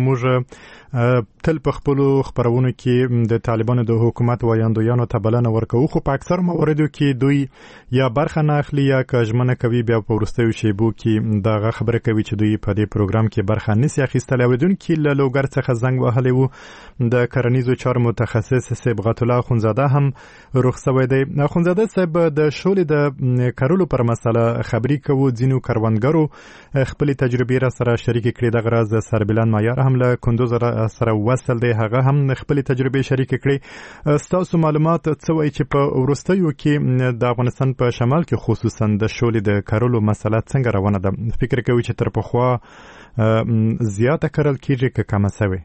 موږ تل په خپلو خپرونو کې د طالبانو د حکومت وایاندویانو ته بلنه ورکوو خو په اکثر مواردو کې دوی یا برخه نه اخلي یا که ژمنه کوي بیا په وروستیو شیبو کې دغه خبره کوي چې دوی په دې پروګرام کې برخه نشي اخیستلی اورېدونکي له لوګر څخه زنګ وهلی و د کرنیزو چارو متخصص صبغت الله اخندزاده هم رخ سوی دی اخندزاده صاحب د شولې د کرلو پر مسله خبري کوو ځینو کروندګرو خپل تجربې را سره شریک کړي دغه راز سربلان معیار هم له کندوز سره وصل دی هغه هم خپل تجربې شریک کړي ستاسو معلومات څه وایي چې په وروستیو کې د افغانستان په شمال کې خصوصا د شولې د کرلو مسله څنګه روانه ده فکر کوي چې تر پخوا زیاته کرل کیږي که کمه شوې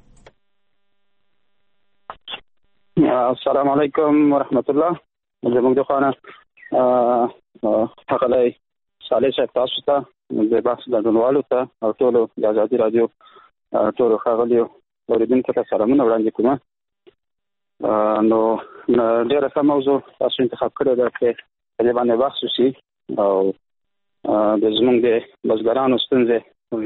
السلام علیکم ورحمت الله زموږ د خانه حقلای صالح صاحب تاسو ته د بحث د ډونوالو ته او ټولو د ازادي رادیو ټولو ښاغلیو اوریدونکو ته سلامونه وړاندې کوم نو ډېره ښه موضوع تاسو انتخاب کړې ده چې په دې باندې بحث وشي او د زموږ د بزګرانو ستونزې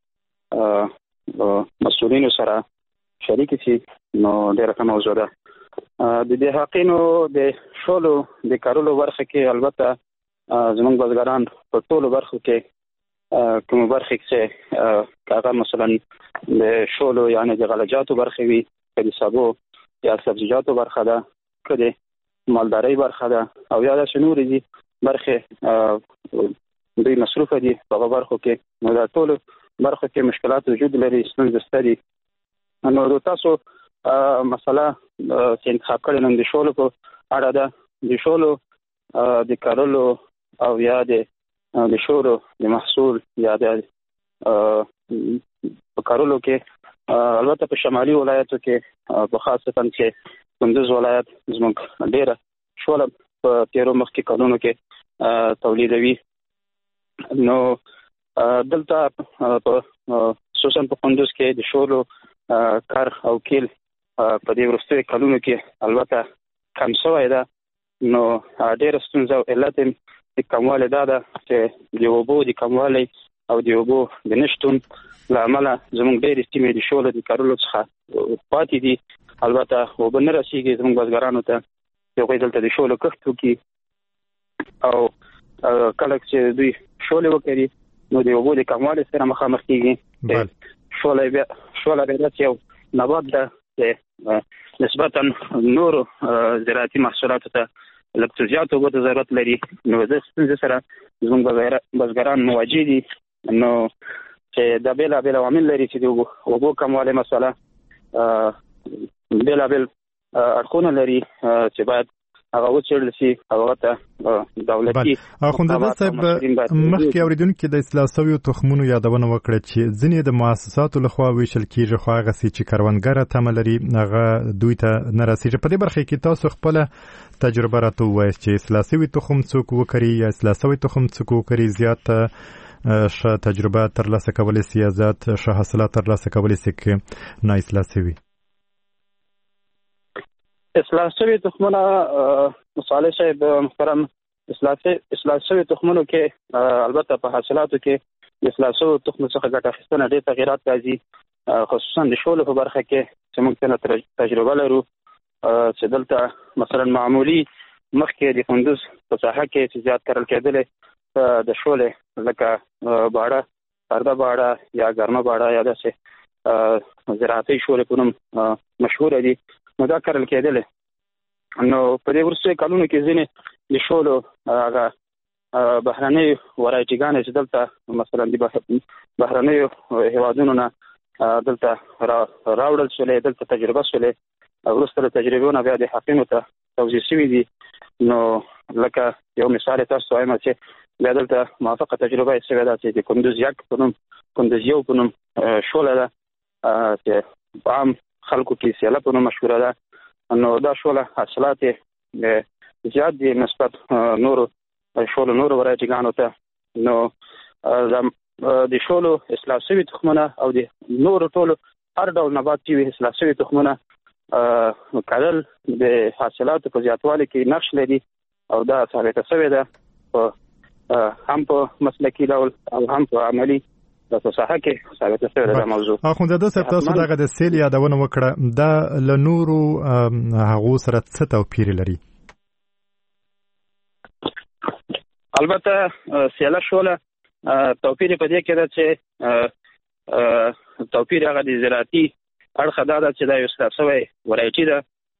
له مسؤلینو سره شریکې شي نو ډېره ښه موضوع ده د دې حقینو د شولو د کرلو برخه کې البته زموږ بزګران په ټولو برخو کې کوم برخه کې هغه مثلا د شولو یعنی د غلجاتو برخه وي د سبو یا سبزیجاتو برخه ده کله مالداري برخه ده او یا د شنوري دي برخه دوی مصروف دي په برخو کې نو دا ټول برخو کې مشکلات وجود لري ستونزې ستدي نو تاسو مسله چې انتخاب کړل نن د شولو په اړه ده د شولو د کرلو او یا د د شولو د محصول یا د کرلو کې البته په شمالي ولایتو کې په خاصه چې کندوز ولایت زموږ ډیره شوله په تیرو مخکې کلونو کې تولیدوي نو دلته خصوصا په کندوز کې د شولو کار او کیل په دې وروستیو کلونو کې البته کم شوی ده نو ډیره ستونزه او علت د کموالی دا ده چې د اوبو د کموالی او د اوبو د نشتون له امله زموږ ډېرې سیمې د شولو د کرلو څخه پاتې دي البته اوبه نه رسېږي زموږ بزګرانو ته چې هغوی دلته د شولو کښت وکړي او کله چې دوی شولې وکړي نو د اوبو د کموالي سره مخامخ کېږي شوله بیا شوله بیا داسې یو نبات ده چې نسبتا نور زراعتي محصولاتو ته لږ زیات اوبو ته ضرورت لري. نو د ستونزې سره زموږ بزګران مواجه دي. نو چې د بېلابېل عوامل لري چې د اوبو کموالی مسله بېلابېل اړخونه لري چې باید هغه وڅېړل شي. هغه ته دولتي اخوندزاده صاحب مخکې اورېدونکي د اصلاح شویو تخمونو یادونه وکړه چې ځینې د مؤسساتو لخوا ویشل کېږي، خو هغسې چې کروندګره تمه لري هغه دوی ته نه رسېږي. په دې برخه کې تاسو خپله تجربه راته ووایاست چې اصلاح شوي تخم څوک وکري یا اصلاح شوی تخم څوک وکري زیات ښه تجربه ترلاسه کولی شي یا زیات ښه حاصلات ترلاسه کولی شي که نه اصلاح شوي؟ اصلاح شوي تخمونه صالح صاحب محترم، اصلاح شوي تخمونو کې البته په حاصلاتو کې اصلاح شوي تخمو څخه ګټه اخیستنه ډېر تغیرات راځي، خصوصا د شولو په برخه کې چې موږ څنګه تجربه لرو چې دلته مثلا معمولي مخکې د کندوز په ساحه کې چې زیات کرل کېدلې د شولې لکه باړه، پرده باړه یا ګرمه باړه یا داسې زراعتي شولې په نوم مشهوره دي، نو دا کرل کېدلې. نو په دې وروستیو کلونو کې ځینې د شولو هغه بهرنۍ ورایټیګانې چې دلته مثلا د بهرنیو هېوادونو نه دلته راوړل شولې، دلته تجربه شولې، وروسته له تجربو نه بیا د حاکمو ته توضیح شوي دي. نو لکه یو مثال تاسو ته وایم چې بیا دلته موافقه تجربه یې شوې ده چې د کندوز یک په نوم کندوز یو په نوم شوله ده چې په عام خلکو کې سیاله په نوم مشهوره ده. نو دا شوله حاصلات یې زیات دي نسبت نورو شولو نورو ورایټیګانو ته. نو د شولو اصلاح شوي تخمونه او د نورو ټولو هر ډول نبات چې وي اصلاح شوي تخمونه کرل د حاصلاتو په زیاتوالي کې نقش لري او دا ثابته شوې ده هم په مسلکي ډول او هم په عملي د ساحه کې ثابته شوې ده موضوع. اخوندزاده صاحب تاسو دغه د سیل یادونه وکړه، دا له نورو هغو سره څه توپیر لري؟ البته سیله شوله توپیر په دې کې ده چې توپیر هغه د زراعتي اړخه دا ده چې دا یو اصلاح شوی ورایټي ده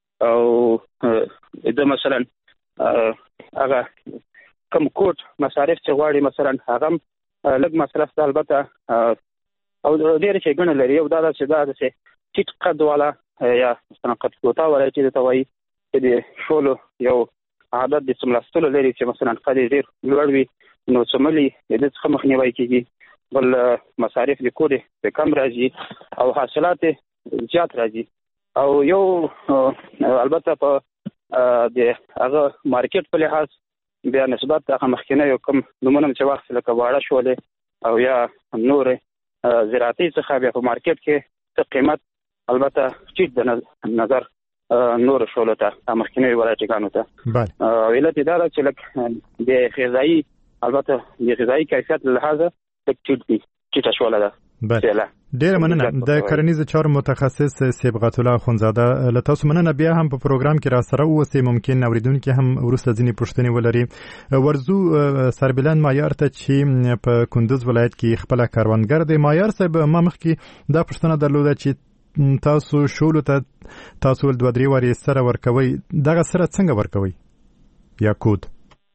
او د مثلا هغه کم کوټ مصارف چې غواړي مثلا هغه لږ مصرف ده البته او ډېر چې ګڼه لري. او دا ده چې دا داسې ټیټ قد والا یا مثلا قد کوټه ورایټي ده ته وایي چې د شولو یو عادت د څملاستلو لري چې مثلا قد یې ډېر لوړ وي نو څملي د دې څخه مخنیوی کېږي، بل مصارف د کور یې کم راځي او حاصلات زیات راځي. او یو البته په د هغه مارکیټ په لحاظ بیا نسبت هغه مخکینیو کوم نمونه چې واخلي لکه واړه شولې او یا نورې زراعتي څخه بیا په مارکیټ کې څه قیمت البته ټیټ د نظر نور شولو ته مخکینیو ورایټیګانو ته. علت یې دا ده چې لږ د غذایي البته د غذایي کیفیت له لحاظه لږ ټیټ دي، ټیټه شوله ده. ډیره مننه. د کرنیزو چارو متخصص صبغت الله اخوندزاده له تاسو مننه. بیا هم په پروګرام کې را سره اوسئ، ممکن اوریدونکي هم وروسته ځینې پوښتنې ولري. ورزو سربلند مایار ته چې په کندوز ولایت کې خپله کروندګر دی. مایار صاحب ما مخکې دا پوښتنه درلوده چې تاسو شولو ته تاسو ول دوه درې وارې سره ورکوئ، دغه سره څنګه ورکوئ یا کود؟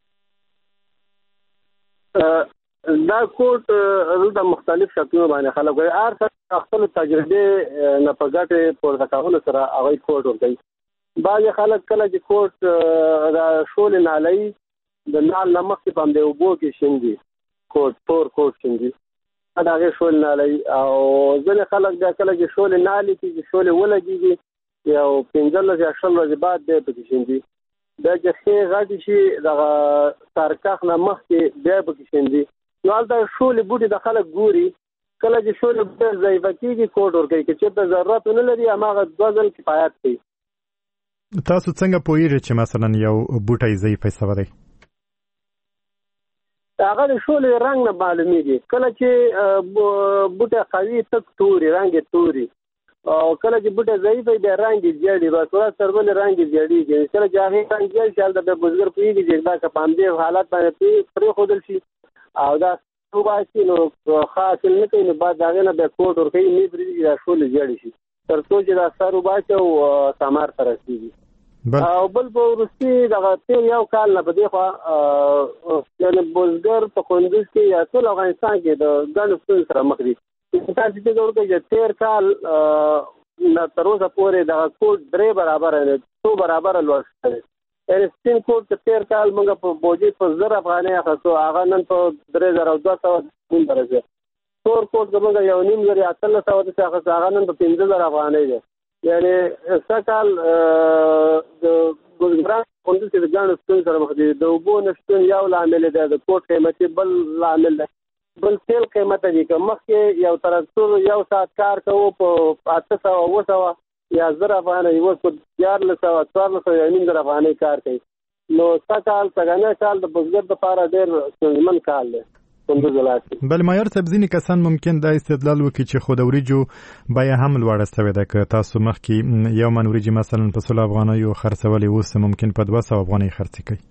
دا کوټ دلته مختلف شکلونه باندې خلک وایي، هر څه خپل تجربې نه په ګټې پورته کولو سره هغوی کوټ ورکوي. بعضې خلک کله چې کوټ د شولې نالۍ د نال نه مخکې په همدې اوبو کې شیندي، کوټ تور کوټ شیندي د هغې شولې نالۍ. او ځینې خلک بیا کله چې شولې نالې کې چې شولې ولګېږي یو پنځلس یا شل ورځې بعد بیا پکې شیندي. بیا چې ښې غټې شي دغه سرکخ نه مخکې بیا پکې شیندي. نو هلته شولې بوټي د خلک ګوري، کله چې شولې بوټي ضعیفه کېږي کوټ ورکوي، که چېرته ضرورت ونه لري هماغه دوه ځل کفایت کوي. تاسو څنګه پوهېږئ چې مثلا یو بوټی ضعیفه شوی دی؟ هغه د شولې رنګ نه معلومېږي. کله چې بوټی قوي تک توري رنګ یې توري، او کله چې بوټی ضعیف وي بیا رنګ یې زیړي، بس ورځ تر بلې رنګ یې زیړېږي. کله چې هغې رنګ زیړ شي هلته بیا بزګر پوهېږي چې دا که په همدې حالت باندې پرېښودل شي او دا وباسي نو ښه حاصل نه کوي، نو بعد د هغې نه بیا کوټ ورکوي، نه پرېږدي چې دا شولې زیړې شي. تر څو چې دا سر وباسي او ثمر ته رسېږي. او بل په وروستي دغه تیر یو کال نه په دې خوا یعنې بزګر په کندوز کې یا ټول افغانستان کې د ګڼو ستونزو سره مخ دي. تاسو چې ګورئ چې تیر کال تر اوسه پورې دغه کوټ درې برابره دی، څو برابره لوړ شوی. یعنې سپین کوټ تیر کال موږ په بوجي په زر افغانۍ اخیستو، هغه نن په درې زره او دوه سوه نیم درجه. تور کوټ که موږ یو نیم زر یا اتلس سوه داسې اخیستو، هغه نن په پنځه زره افغانۍ دی. یعنې سږ کال د بزګرانو کندوز کې د ګڼو ستونزو سره مخ دي. د اوبو نشتون یو لامل دی، د کوټ قیمتي بل لامل دی، بل تیل قیمته دي. که مخکې یو تراکتور یو ساعت کار کوو په اته سوه اوه سوه یا زر افغانۍ، اوس په دیارلس سوه څوارلس سوه یا نیم زر افغانۍ کار کوي. نو سږ کال سږنی کال د بزګر دپاره ډېر ستونزمن کال دی کندوز ولایت کې. بل معیار صاحب، ځینې کسان ممکن دا استدلال وکړي چې خو د وریجو بیه هم لوړه سوې ده. که تاسو مخکې یو من وریجې مثلا په سلو افغانیو خرڅولې، اوس ممکن په دوه سوه افغانۍ خرڅې کوي.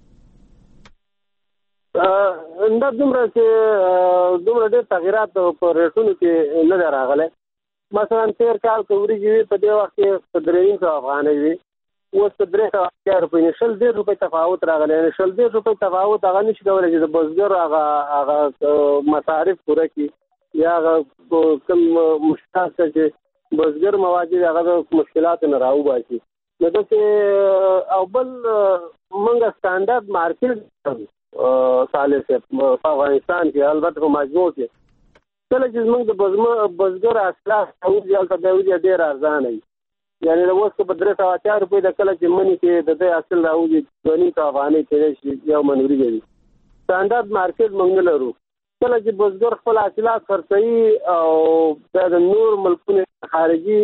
دا دومره چې دومره ډېر تغیرات په ریټونو کې نه دی راغلی. مثلا تیر کال که وریجې وي په دې وخت کې په درې نیم سوه افغانۍ وي، اوس په درې سوه اتیا روپۍ نه شل ډېر روپۍ تفاوت راغلی. یعنې شل ډېر روپۍ تفاوت هغه نشي کولی چې د بزګر هغه هغه مصارف پوره کړي یا هغه کوم مشکلات ته چې بزګر مواجه دي هغه د مشکلاتو نه راوباسي. نو داسې او بل موږ سټانډرډ مارکیټ صالح صاحب په افغانستان کې، البته په مجموع کې کله چې زموږ د بزګر اصلاح راوځي هلته بیا وریجې ډېر ارزانه وي. یعنې د اوس که په درې سوه اتیا روپۍ د کله چې مني کې د دې حاصل راوځي دوه نیم سوه افغانۍ کېدای شي یو من وریجې وي. سټانډرډ مارکیټ موږ نه لرو. کله چې بزګر خپل حاصلات خرڅوي او بیا د نور ملکونو خارجي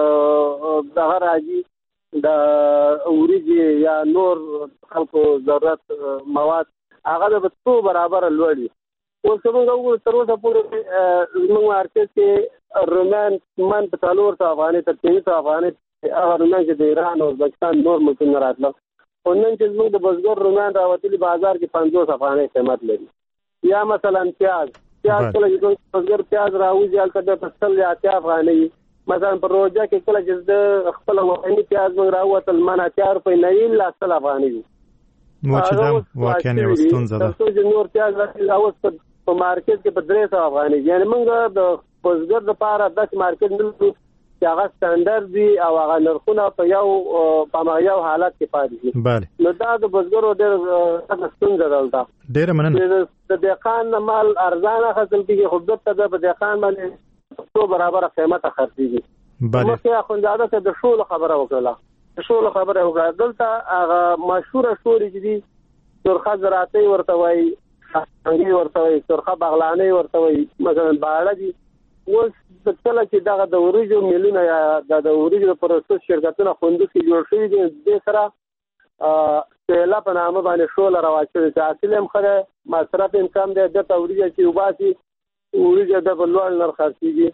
دغه راځي د وریجې یا نور خلکو ضرورت مواد، هغه د څو برابره لوړ وي. اوس که موږ وګورو تر اوسه پورې زموږ مارکېټ کې رومیان من په څلور سوه افغانۍ تر پنځه سوه افغانۍ هغه رومیان چې د ایران او ازبکستان نور ملکونو نه راتله، خو نن چې زموږ د بزګر رومیان راوتلي بازار کې پنځوس افغانۍ قیمت لري. یا مثلا پیاز پیاز کله چې بزګر پیاز راوځي هلته بیا په سل یا اتیا افغانۍ وي. مثلا په روژه کې کله چې د خپل وطني پیاز موږ راووتل من اتیا روپۍ نه وي لا سل افغانۍ وي. نو چې دا واقعا یوه ستونزه ده. تر څو چې نور پیاز راځي اوس په مارکیټ کې په درې سوه افغانۍ. یعنې موږ د بزګر دپاره داسې مارکیټ نه لرو چې هغه سټانډرډ وي او هغه نرخونه په یو په همغه یو حالت کې پاتې شي. بله نو دا د بزګرو ډېر ستونزه ده دلته. ډېره مننه. د دهقان نه مال ارزانه اخیستل کېږي، خو بېرته د په دهقان باندې څو برابره قیمته خرڅېږي. مخکې اخندزاده صاحب د شولو خبره وکړله، د شولو خبره وکړه. دلته هغه مشهوره شولې چې دي سرخه زراعتۍ ورته وایي، انګي ورته وایي، سرخه بغلانۍ ورته وایي، مثلا باړه دي. اوس کله چې دغه د وریجو میلونه یا د وریجو د پروسس شرکتونه کندوز کې جوړ شوي دي، دې سره سیله په نامه باندې شوله رواج شوې چې حاصل هم ښه دی، مصرف هم کم دی. دلته وریجې چې وباسي وریجې د په لوړ نرخ خرڅېږي.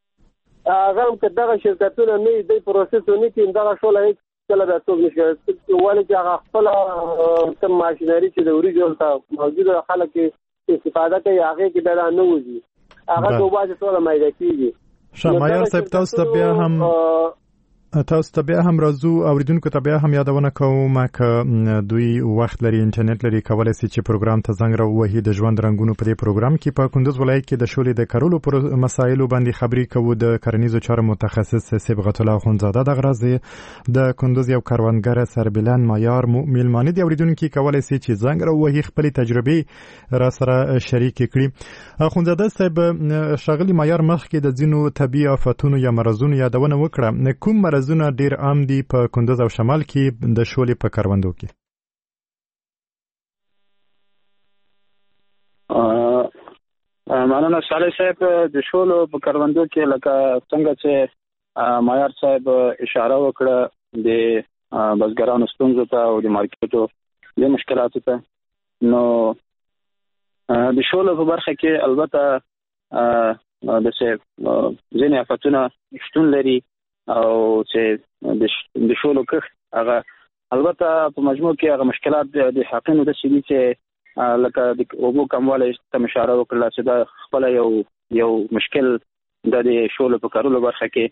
هغه هم که دغه شرکتونه نه وي، دوی پروسس ونه کړي، دغه شوله هېڅ کله بیا څوک نه شي. ولې چې هغه خپله کوم ماشینري چې د وریجو هلته موجوده خلک یې استفاده کوي، هغې کې بیا نه وځي، هغه د وباسي ټوله میده کېږي. ښه معیار صاحب، تاسو ته بیا هم تاسو ته بیا هم راځو، اوریدونکو ته بیا هم یادونه کوم که دوی وخت لري، انټرنیټ لري، کولی شي چې پروګرام ته زنګ راووهي. د ژوند رنګونو په دې پروګرام کې په کندوز ولایت کې د شولې د کرلو پر مسایلو باندې خبرې کوو. د کرنیزو چارو متخصص صبغت الله اخندزاده دغه ورځ د کندوز یو کروندګر سربلند معیار مو میلمانه دي. اوریدونکو کولی شي چې زنګ راووهي، خپل تجربې را سره شریک کړي. اخندزاده صاحب، ښاغلي معیار مخکې د ځینو طبي آفتونو یا مرضونو یادونه وکړه. کوم مرضونه ډیر عام دي په کندوز او شمال کې د شولې په کروندو کې؟ مننه صالح صاحب. د شولو په کروندو کې لکه څنګه چې معیار صاحب اشاره وکړه د بزګرانو ستونزو ته او د مارکیټو د مشکلاتو ته، نو د شولو په برخه کې البته د ځینې آفتونه شتون لري او چې د شولو کښت هغه البته په مجموع کې هغه مشکلات د حقینو داسې دي چې لکه د اوبو کموالی ته اشاره وکړله چې دا خپله یو یو مشکل د د شولو په کرلو برخه کې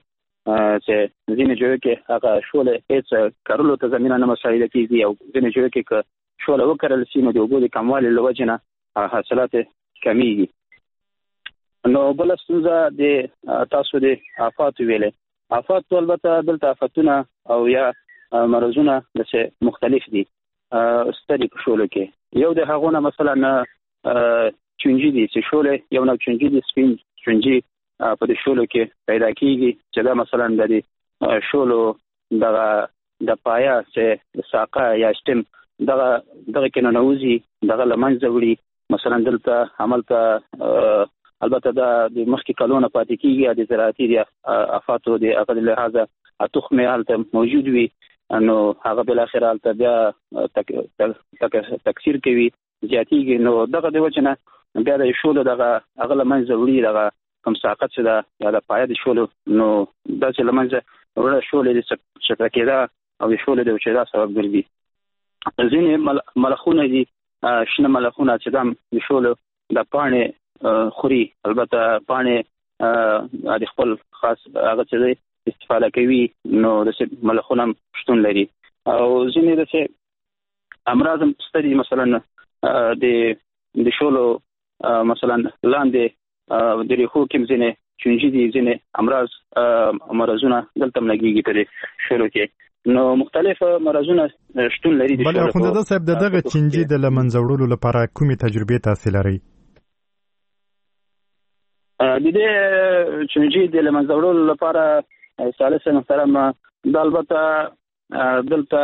چې ځینې جوړ کې هغه شوله هیڅ کارولو ته زمينه نه مساعده کیږي او ځینې جوړ کې شوله وکړل سي نو د اوبو د کموالي له وجې نه حاصلات کمیږي. نو بل ستونزه د تاسو د آفات ویلې آفات البته دلته آفتونه او یا مرزونه د مختلف دي ستړي په شوله کې. یو د هغونه مثلا چونجي دي چې شوله یو نو چونجي دي سپین چونجي په دې شولو کې پیدا کیږي چې دا مثلا د شولو د د پایا چې ساقه یا سټم دغه دغه کې ننوزي دغه لمنځه وړي مثلا دلته عملته البته دا د مخکې کلونه پاتې کیږي د زراعتي د افاتو د اقل لحاظه تخمه حالته موجود وي نو هغه بل اخر حالته بیا تکثیر کوي زیاتیږي. نو دغه د وجنه بیا د شولو دغه هغه لمنځه وړي دغه کوم ساقط چې دا یا د پایا د شولو نو دا چې لمنځه وړه شولې د شکرکېدا او د شولې د وچېدا سبب ګرځي. ځینې ملخونه دي شنه ملخونه چې د شولو د پانې خوري البته پانې د خپل خاص هغه چې استفاده کوي نو د ملخونه شتون لري او ځینې د امراض ستړي مثلا د د شولو مثلا لاندې د ریخو کې ځینې چونجي دي ځینې امراض مرزونه دلته لګيږي په شولو کې نو مختلف مرزونه شتون لري. بل خوندزه صاحب دغه چونجي د لمنځوړلو لپاره کومې تجربې تاسو لري؟ د دې چونجي د لمنځوړلو لپاره ثالث محترم د البته دلته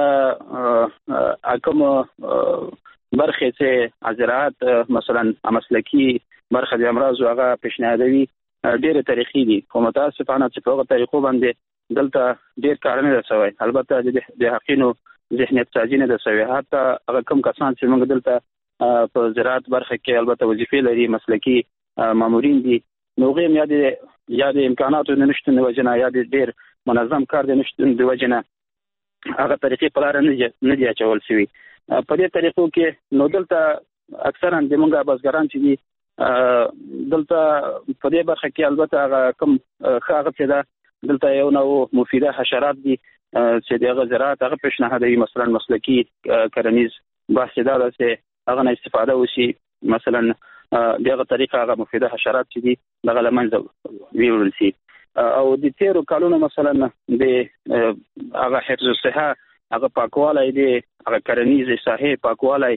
کوم برخه چې زراعت مثلا مسلکی برخه د امراض هغه پیشنهادوي ډېر تاریخي دي خو متاسفانه چې په هغه طریقو باندې دلته ډېر کار نه رسوي. البته د حقینو ذهنیت سازي نه رسوي. حتی هغه کوم کسان چې موږ دلته په زراعت برخه کې البته وظیفې لري مسلکی مامورین دي نو غیم یا د یا د امکاناتو نشته نه وجنه یا د ډېر منظم کار د نشته د وجنه هغه طریقې په لار نه نه دی اچول شوی. په دې طریقو کې نو دلته اکثرا د موږ بازګران چې دي دلته په دې برخه کې البته هغه کوم خاغه چې دا دلته یو نو مفیده حشرات دي چې دغه زراعت هغه پیشنهادوي مثلا مسلکی کرنیز بحث دا چې هغه نه استفاده وشي مثلا دغه طریقه هغه مفیده حشرات چې دي دغه لمنځه ویول شي او د تیرو کالونو مثلا د هغه حفظ الصحه هغه پاکوالی دی هغه کرنیز ساحه پاکوالی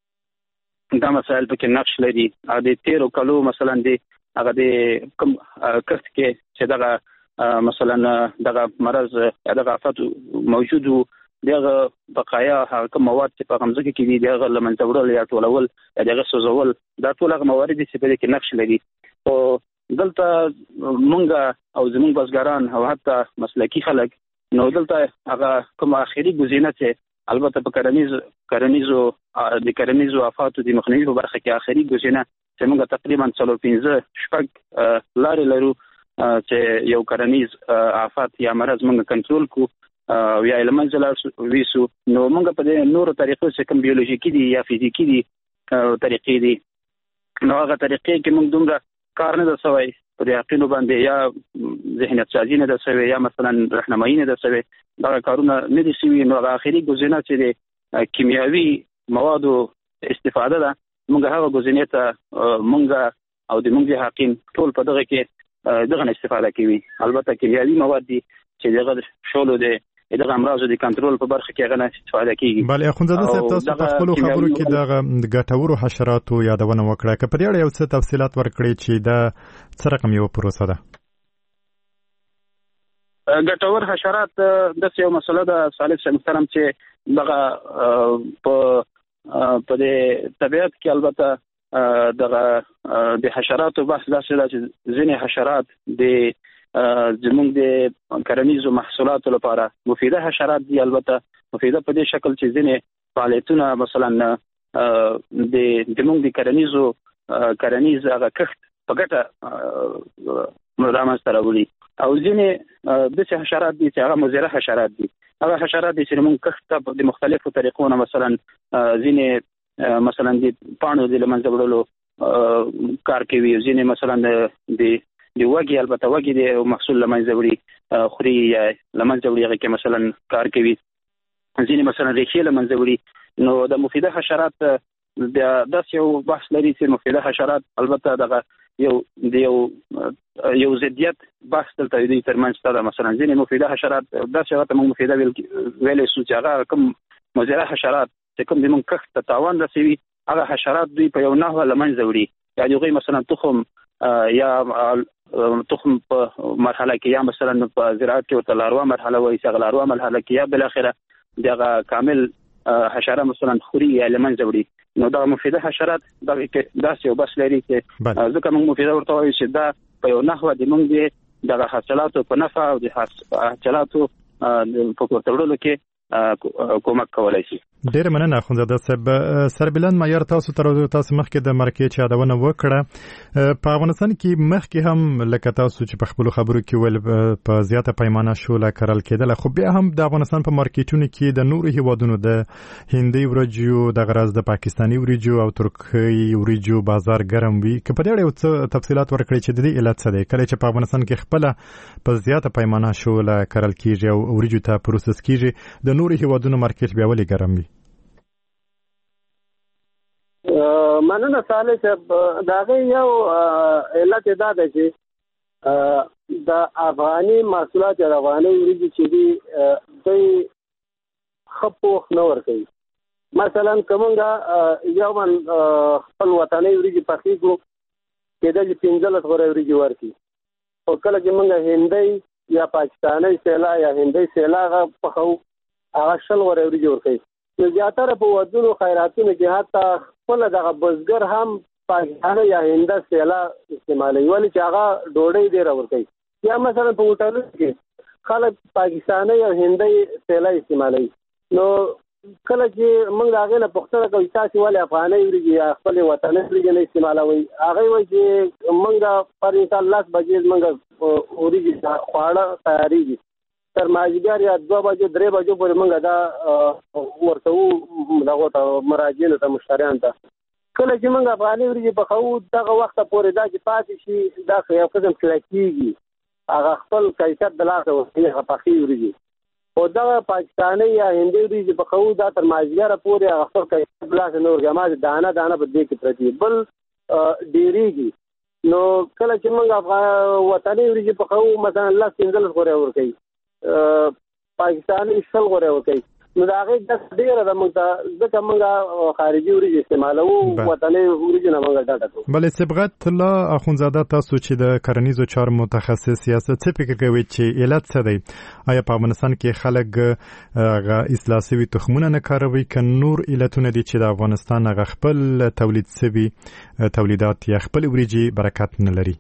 دا مسائل پکې نقش لري. د تیرو کالو مثلا دی هغه د کوم کښت کې چې دغه مثلا دغه مرض دغه آفات موجود وو دغه بقایا هغه کوم مواد چې په غمزه کې دي دغه لمنځه وړل یا ټولول دغه سوزول دا ټول هغه موارد چې په دې کې نقش لري. او دلته مونږ او زموږ بازګران او حتی مسلکی خلک نو دلته هغه کوم اخیری گزینه چې البته په کرنیز کرنیزو د کرنیزو آفاتو د مخنیوي په برخه کې اخیری گزینه چې موږ تقریبا څلور پنځه شپږ لارې لرو چې یو کرنیز آفات یا مرض موږ کنټرول کو او یا لمنځه لاړ ویسو نو موږ په دې نورو طریقو چې کوم بیولوژیکي دي یا فزیکي دي طریقې دي نو هغه طریقې کې موږ دومره کار نه رسوي په دې حقینو باندې یا ذهنیت سازي نه رسوي یا مثلا راهنمایي نه رسوي دا کارونه نه دي شوي. نو هغه اخیری گزینه چې د کیمیاوي موادو استفاده ده موږ هغه گزینه ته موږ او د موږ حقین ټول په دغه کې دغه استفاده کوي. البته کیمیاوي مواد دي چې دغه شولو د دغه امراضو د کنټرول په برخه کې غنه استفاده کیږي. بل اخوندزاده صاحب تاسو په خپل خبرو کې د ګټورو حشراتو یادونه وکړه که په دې اړه یو څه تفصيلات ورکړئ چې دا څه رقم یو پروسه ده؟ ګټور حشرات د څه یو مسله ده صالح محترم چې دغه په په دې طبيعت کې البته دغه د حشراتو بحث داسې ده چې ځینې حشرات د زموږ د کرنیزو محصولاتو لپاره مفیده حشرات دي. البته مفیده په دې شکل چې ځینې فعالیتونه مثلا د زموږ د کرنیزو کرنیز هغه کښت په ګټه مرامسته راوړي او ځینې داسې حشرات دي چې هغه مضره حشرات دي. هغه حشرات دي چې موږ کښت د مختلفو طریقو نه مثلا ځینې مثلا د پاڼو د لمنځه وړلو کار کوي ځینې مثلا د د وګي البته وګي د محصول لمنځه وړي خوري یا لمنځه وړي هغه کې مثلا کار کوي ځینې مثلا ریښې لمنځه وړي نو د مفیده حشرات د داس یو بحث لري چې مفیده حشرات البته دغه یو د یو یو ضدیت بحث دلته دی ترمنځ دا مثلا ځینې مفیده حشرات داس هغه ته موږ مفیده ویل ویلې سو چې هغه کوم مزرعه حشرات چې کوم د موږ کښت ته تاوان رسوي هغه حشرات دوی په یو نحوه لمنځه وړي یا دوی مثلا تخم یا تخم په مرحله کې یا مثلا په زراعت کې ورته لاروه مرحله وایي چې لاروه مرحله کې یا بل اخره دغه کامل حشره مثلا خوري یا لمنځه وړي نو دا مفیده حشرات دا داسې یو بس لري چې ځکه موږ مفیده ورته وایو چې دا په یو نحوه د موږ دغه حاصلاتو په نفع او د حاصلاتو په پورته کې کومک کولای شي. ډیر مننه اخوندزاده صاحب. سربلند معیار تاسو تر تاسو مخکې د مارکیټ یادونه وکړه. په افغانستان کې مخکې هم لکه تاسو چې په خپل خبرو کې ول په زیاته پیمانه شوله کرل کېدل خو بیا هم د افغانستان په مارکیټونو کې د نورو هیوادونو د هندي ورجو د غرض د پاکستاني ورجو او ترکي ورجو بازار ګرم وي. که په دې اړه څه تفصيلات ورکړئ چې د دې علت څه دی کله چې په افغانستان کې خپل په زیاته پیمانه شوله کرل کېږي او ورجو ته پروسس کېږي د نورو هیوادونو مارکیټ بیا ولې ګرم وي؟ مننه صالح صاحب. دا یو علت دا ده چې د افغاني محصولات د افغاني ورجو چې دي دوی خپوخ نه ورکوي. مثلا کومه یو من خپل وطني ورجو پخېږو کېدل چې پنځلس غوره ورجو ورکي او کله چې موږ هندي یا پاکستاني سیلا یا هندي سیلا پخو هغه شل غوره ورجو ورکوي. نو زیاتره په ودونو خیراتونو کې حتی خپل دغه بزګر هم پاکستاني یا هنده سیلا استعمالوي ولې چې هغه ډوډۍ ډېره ورکوي. یا مثلا په هوټلونو کې خلک پاکستاني یا هندي سیلا استعمالوي. نو کله چې موږ هغه نه پوښتنه کوي تاسو ولې افغاني ورجو یا خپل وطني ورجو نه استعمالوي هغه وایي چې موږ پر انسان لاس بجې موږ ورجو خواړه تیاریږي تر ماجګر یا دوه بجو درې بجو پورې موږ دا ورته دغه ته مراجعین ته مشتریان ته کله چې موږ افغاني ورجو پخو دغه وخت پورې دا چې پاتې شي دا یو قسم کلکیږي هغه خپل کیفیت د لاسه ورته هغه پخې ورجو او دا پاکستاني یا هندي ورجو پخو دا تر ماجګر پورې هغه خپل کیفیت د لاسه نور ګماز دانه دانه په دې کې پرتی بل ډیریږي. نو کله چې موږ افغان وطني ورجو پخو مثلا لاس پنځلس غوره ورکوي پاکستاني شل غوره ورکوي نو دا هغه د ډیره د موږ ځکه موږ خارجي ورجو استعمالو وطني ورجو نه موږ ډاټا کوو. بلې صبغت الله اخوندزاده تاسو چې د کرنیزو چارو متخصص یاست څه فکر کوئ چې علت څه دی؟ آیا په افغانستان کې خلک هغه اصلاح شوي تخمونه نه کاروي که نور علتونه دي چې د افغانستان هغه خپل تولید شوي تولیدات یا خپل ورجې برکت نه لري؟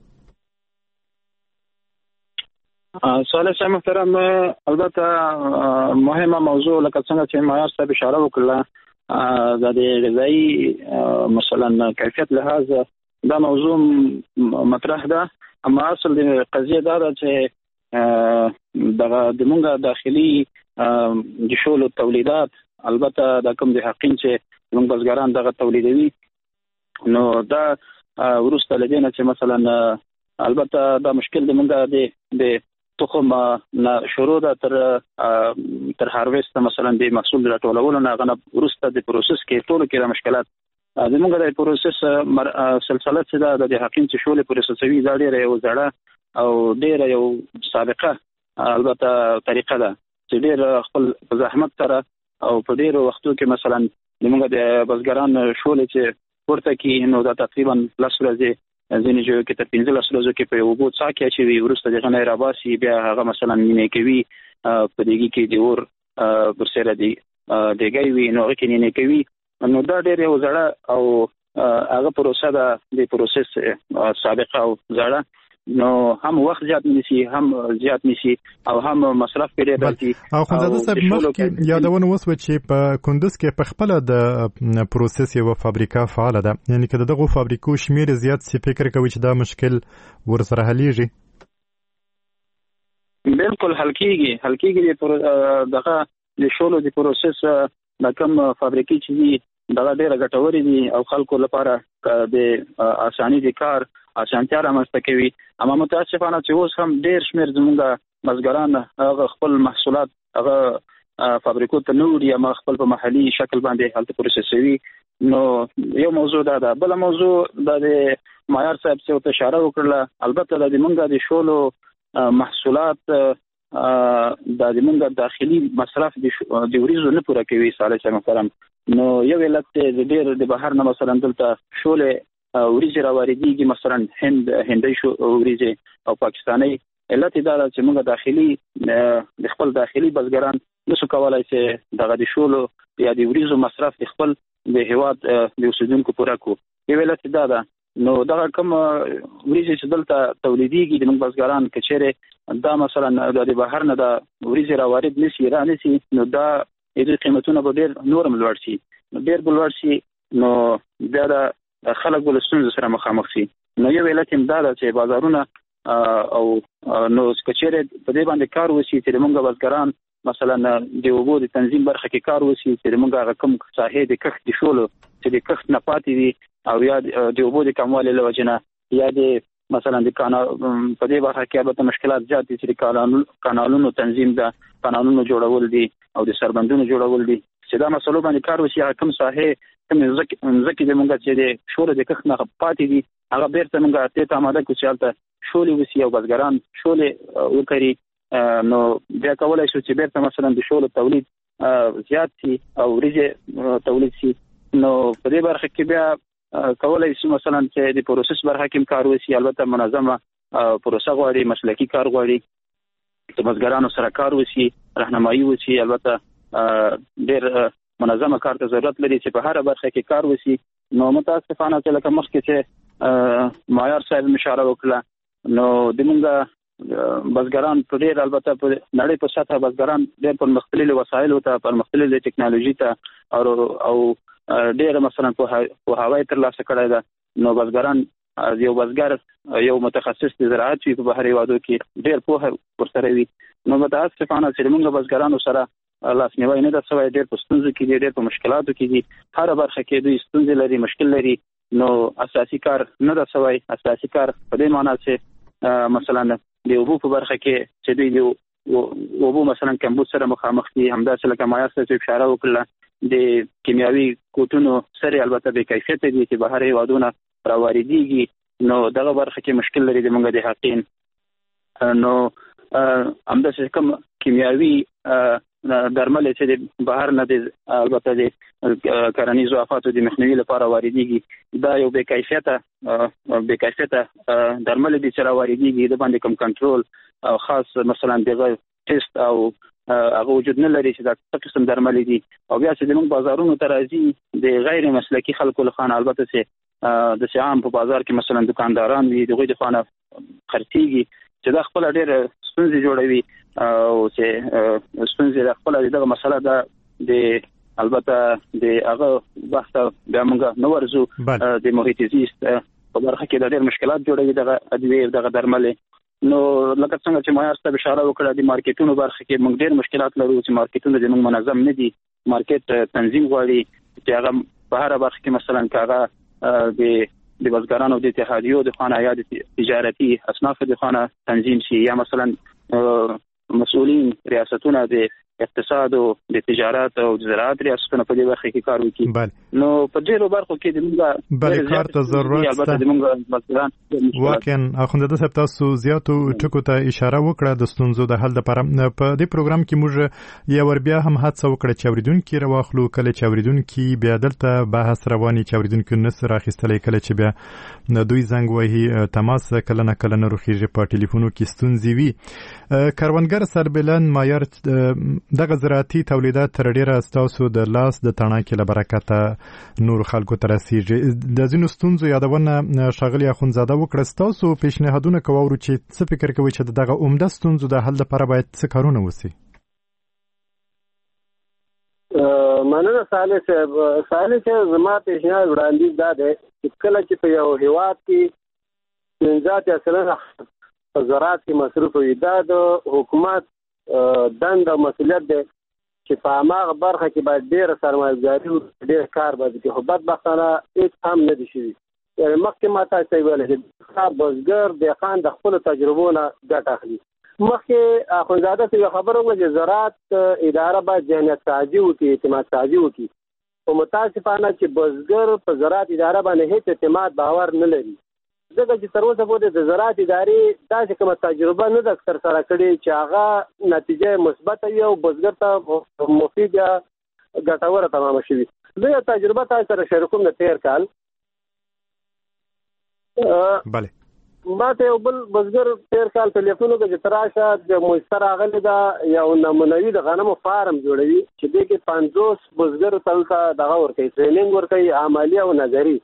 سوال صاحب محترم البته مهمه موضوع لکه څنګه چې معیار صاحب اشاره وکړه د دې غذایی مثلا کیفیت لحاظ دا موضوع مطرح ده اما اصل د قضیه دا ده چې دغه د مونږه داخلي د شولو تولیدات البته د کوم د حقین چې موږ بزګران دغه تولیدوي نو دا ورسته لدينا چې مثلا البته دا مشکل د مونږه د تخم نه شروع ده تر تر هارویست مثلا د محصول راټولولو نه غنه ورسته د پروسس کې ټول کې د مشکلات د موږ د پروسس سلسله چې دا د حقین چې شولې پروسسوي دا ډیره یو زړه او ډیره یو سابقه البته طریقه ده چې ډیر خپل زحمت سره او په ډیرو وختو کې مثلا د موږ د بزګران شولې چې ورته کې نو دا تقریبا لس ورځې ځینې جو کې تر پنځلس ورځو کې په یو بوت ساکه چې وي ورسته د غنۍ راباسي بیا هغه مثلا نیمه کوي په دېږي کې د اور برسره دی دګي وي نو کې نیمه کوي نو دا ډېر یو زړه او هغه پروسه ده د پروسس سابقه او زړه نو هم وخت زیات نشي هم زیات نشي او هم مصرف پیدا راځي. او خدای صاحب مخکې یادونه وسو چې په کندوز کې په خپل د پروسس یو فابریکه فعال ده یعنی که دغه فابریکو شمیر زیات سي فکر کوي چې دا مشکل ورسره حليږي. بالکل حل کیږي حل کیږي دغه د شولو د پروسس د کوم فابریکې چې دغه ډیره ګټورې دي او خلکو لپاره د اساني د کار اسانتیا رامنځته کوي. اما متاسفانه چې اوس هم ډېر شمېر زموږ بزګران هغه خپل محصولات هغه فابریکو ته نه وړي، اما خپل په محلي شکل باندې هلته پروسسوي. نو یو موضوع دا ده. بل موضوع د معیار صاحب څه ته اشاره وکړه، البته د موږ د شولو محصولات د موږ داخلي مصرف د وریځو نه پوره کوي صالح محترم. نو یو علت د ډېر د بهر نه مثلا دلته شولې وریځې راواردېږي، مثلا هند هندۍ وریځې او پاکستاني. علت دا ده چې موږ داخلي د خپل داخلي بزګران نشو کولای چې دغه د شولو یا د وریځو مصرف د خپل د هیواد د اوسیدونکو پوره کړو. یو علت دا ده. نو دغه کوم وریځې چې دلته تولیدېږي د موږ بزګران که چېرې دا مثلا د بهر نه د وریځې راوارد نه شي را نه شي، نو دا د قیمتونه به ډېر نور هم لوړ شي، ډېر به لوړ شي، نو بیا د خلک به له ستونزو سره مخامخ شي. نو یو علت هم دا ده چې بازارونه او نو که چېرې په دې باندې کار وشي چې د موږ بزګران مثلا د اوبو د تنظیم برخه کې کار وشي چې د موږ هغه کوم ساحې د کښت د شولو چې د کښت نه پاتې دي او یا د اوبو د کموالي له وجې نه یا د مثلا د کانال په دې برخه کې البته مشکلات زیات دي چې د کانالونو تنظیم ده، کانالونو جوړول دي او د سربندونو جوړول دي. چې دا مسلو باندې کار وشي، هغه کوم ساحې کوم ځکه د موږ چې د شولو د کښت نه پاتې دي هغه بیرته موږ اړتیا ته آماده کړو چې هلته شولې وشي او بزګران شولې وکري. نو بیا کولای شو چې بیرته مثلا د شولو تولید زیات شي او وریځې تولید شي. نو په دې برخه کې بیا کولای شو مثلا چې د پروسس برخه کې کار وشي، البته منظمه پروسه غواړي، مسلکي کار غواړي، د بزګرانو سره کار وشي، راهنمایي وشي، البته ډېر منظمه کار ته ضرورت لري چې په هر برخه کې کار وشي. نو متاسفانه چې لکه مخکې چې معیار صاحب اشاره وکړه، نو د موږ بزګران په ډېر البته په نړۍ په سطح بزګران ډېر پرمختللي وسایلو ته، پرمختللي ټکنالوژي ته او او ډېر مثلا پوهاوی ترلاسه کړی ده. نو بزګران یو بزګر یو متخصص د زراعت وي په بهر هېوادو کې ډېر پوهه ورسره وي. نو متاسفانه چې موږ بزګرانو سره لاسنیوی نه ده سوی، ډېر په ستونزو کې دي، ډېر په مشکلاتو کې دي، هره برخه کې دوی ستونزې لري، مشکل لري. نو اساسي کار نه ده سوی. اساسي کار په دې معنی چې مثلا د اوبو په برخه کې چې دوی د اوبو مثلا کمبود سره مخامخ دي، همداسې لکه معیار صاحب اشاره وکړه د کیمیاوي کوټونو سره البته بې کیفیته دي چې بهر هېوادونه راواردېږي. نو دغه برخه کې مشکل لري د موږ د حقین. نو همداسې کوم کیمیاوي درمل چې د بهر نه د البته د کرنیزو آفاتو د مخنیوي لپاره واردېږي، دا یو بې کیفیته بې کیفیته درمل دي چې راواردېږي، د باندې کوم کنټرول او خاص مثلا دغه ټیسټ او هغه وجود نه لري چې دا څه قسم درمل دي. او بیا چې موږ بازارونو ته راځي د غیر مسلکي خلکو له خوا، البته چې د عام په بازار کې مثلا دکانداران وي، دغوی د خوا خرڅېږي چې دا خپل ډېر ستونزې جوړوي او چې ستونزې د خپل دغه مسله ده د البته د هغه بحث بیا موږ نه ورځو د محیط زیست په برخه کې د ډېر مشکلات جوړوي دغه ادویې دغه درملې. نو لکه څنګه چې معیار صاحب اشاره وکړه د مارکیټونو برخه کې موږ ډېر مشکلات لرو چې مارکیټونه زموږ منظم نه دي. مارکیټ تنظیم غواړي چې هغه په هره برخه کې مثلا که هغه د د بزګرانو د اتحادیو د خانه یا د تجارتي اصناف د خانه تنظیم شي، یا مثلا مسؤلین ریاستونه د اقتصاد او د تجارت او د زراعت ریاستونه په دې برخه کې کار وکړي. نو په ډېرو برخو کې د موږ بلې کار ته ضرورت البته د موږ بزګران واقعا اخوندزاده صاحب تاسو زیاتو ټکو ته اشاره وکړه د ستونزو د حل لپاره. په دې پروګرام کې موږ یو ور بیا هم هڅه وکړه چې اوریدونکي راواخلو، کله چې اوریدونکي بیا دلته بحث رواني چې اوریدونکي نسر اخیستلې، کله چې بیا دوی زنګ وهي تماس کله نه کله نه روخیږي په ټلیفونو کې ستونزې وي. کروندګر سربلند معیار دغه زراعتي تولیدات تر ډیره ستاسو د لاس د تڼاکې له برکته نور خلکو ته رسیږي. د ځینو ستونزو یادونه ښاغلي اخوندزاده وکړه. ستاسو پیشنهادونه کوو چې څه فکر کوئ چې دغه عمده ستونزو د حل لپاره باید څه کارونه وشي؟ مننه صالح صاحب. صالح صاحب زما پیشنهاد وړاندیز دا دی چې کله چې په یو هېواد کې پنځه اتیا سلنه په زراعت کې مصروف وي، دا د حکومت دند او مسؤلیت دی چې په هماغه برخه کې باید ډېره سرمایه‌ګذاري وکړي، ډېر کار باید وکړي. خو بدبختانه هېڅ هم نه دي شوي. یعنې مخکې ما تاسو ته ویلي چې سره بزګر دهقان د خپل تجربو نه ګټه اخلي. مخکې اخوندزاده ته یو خبره وکړه چې زراعت اداره باید ذهنیت سازي وکړي، اعتماد سازي وکړي. خو متاسفانه چې بزګر په زراعت اداره باندې هیڅ اعتماد باور نه لري، ځکه چې تر اوسه پورې د زراعت ادارې داسې کومه تجربه نه ده ترسره کړې چې هغه نتیجه مثبته وي او بزګر ته مفید یا ګټوره تمامه شوي. زه یو تجربه تاسو سره شریکوم د تېر کال. بله ما ته یو بل بزګر تېر کال ټلیفون وکړ چې ته راشه د موسسه راغلې ده یو نمونوي د غنمو فارم جوړوي چې دې کې پنځوس بزګرو ته هلته دغه ورکوي، ټریننګ ورکوي، عملي او نظري.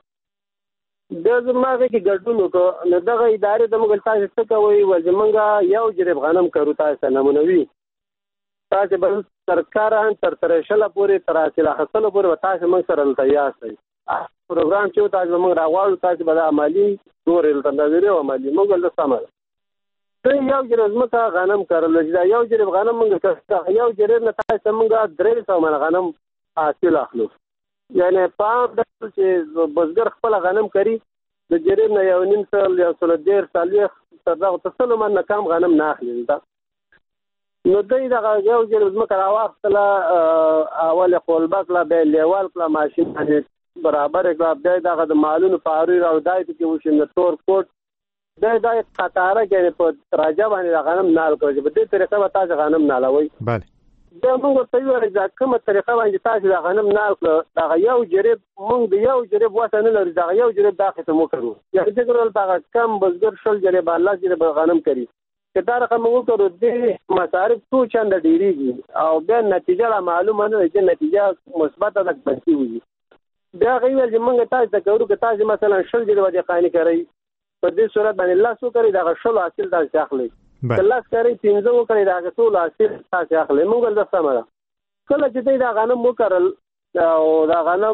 د زما هغې کې ګډون وکړو. نو دغه ادارې ته موږ تاسو څه کوئ؟ وایي چې موږ یو جریب غنم کرو تاسو ته نمونوي، تاسو به تر کاره تر ترېشله پورې تر حاصل اخیستلو پورې به تاسو موږ سره دلته یاستئ. پروګرام چې تاسو موږ راغواړو تاسو به د عملي ډورې دلته نظري او عملي موږ دلته سمه ده. ته یو جریب ځمکه غنم کرل چې دا یو جریب غنم موږ کړو، یو جریب نه تاسو موږ درې سوه منه غنم حاصل اخلو. یعنې پام دا چې بزګر خپل غنم کري د جریب نه یو نیم سل یو سل دېرش څلوېښت تر دغه ته سلو من نه کم غنم نه اخلي دلته. نو دوی دغه یو جریب ځمکه راواخیستله، اول یې قولبه کړه، بیا یې لیول کړه، ماشین باندې برابر کړه، بیا یې دغه د مالونو پارو راودای ته کې وشي د تور کوټ بیا یې دا قطاره کې په راجه باندې د غنم نال کړو چې په دې طریقه به تاسو غنم نالوئ. بله بیا موږ ورته وویل چې کومه طریقه باندې تاسو د غنم نال کړو، دغه یو جریب موږ د یو جریب وسه نه لرو، دغه یو جریب دا قسم وکړو. یعنې فکر وکړل دغه کم بزګر شل جریب الله جریب غنم کوي چې دا رقم وکړو، دې مصارف څو چنده ډېرېږي او بیا نتیجه را معلومه نه ده چې نتیجه مثبته ده که منفي وي. بیا هغې ویل چې موږ تاسو ته کوو که تاسو مثلا شل جریبه دهقاني کوئ، په دې صورت باندې لس وکړئ، دغه شلو حاصل تاسو اخلئ. که لس کوئ پنځه وکړئ، د هغې ټولو حاصل تاسو اخلئ. موږ ویل دا سمه ده. کله چې دوی دا غنم وکرل او دا غنم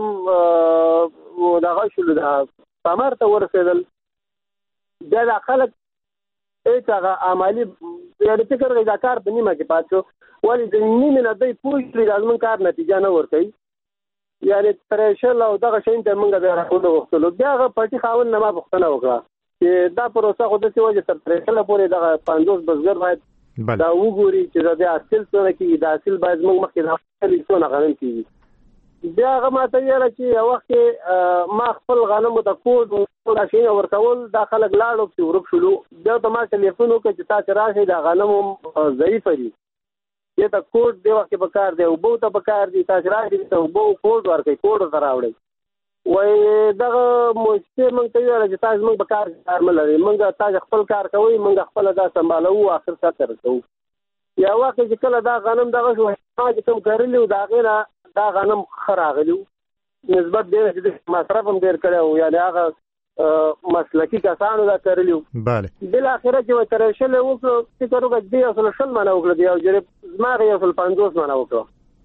دغه شولو د ثمر ته ورسېدل، بیا دا خلک هېڅ هغه عملي یعنې فکر کوي دا کار په نیمه کې پاتې شو. ولې د نیمې نه دوی پوه شولي دا زموږ کار نتیجه نه ورکوي. یعنې ترېشل او دغه شیانو ته موږ بیا راټول وغوښتلو. بیا هغه پټي خاوند نه ما پوښتنه وکړه چې دا پروسه خو داسې وه چې تر ترېشله پورې دغه پنځوس بزګر باید دا وګوري چې د دې حاصل څونه کېږي، د حاصل باید زموږ مخکې د حاصل څونه غنم کېږي. بیا هغه ما ته ویله چې یو وخت کې ما خپل غنمو ته کوډ دا شیونه ورکول، دا خلک لاړو پسې ورک شولو. بیا ته ما ټلیفون وکړه چې تاسو راشئ، دا غنم هم ضعیفه دي، دې ته کوډ دې وخت کې پکار دی، اوبو ته پکار دي، تاسو راشئ ته اوبو کوډ ورکړئ، کوډ ورته راوړئ. وایي دغه موسسې موږ ته ویله چې تاسو موږ په کار کار نه لرئ، موږ تاسو خپل کار کوئ، موږ خپله دا سنبالوو، اخر سر رسوو. یو وخت چې کله دا غنم دغه شو، ما چې کوم کرلي وو د هغې نه دا غنم ښه راغلي وو، نسبت ډېر چې مصرف هم ډېر کړی وو، یعنې هغه مسلکي کسانو دا کرلي وو. بالاخره چې وایي ترېشل یې وکړو، فکر وکړه چې دې یو سل شل منه وکړه، د یو جریب زما هغې یو سل پنځوس منه وکړه.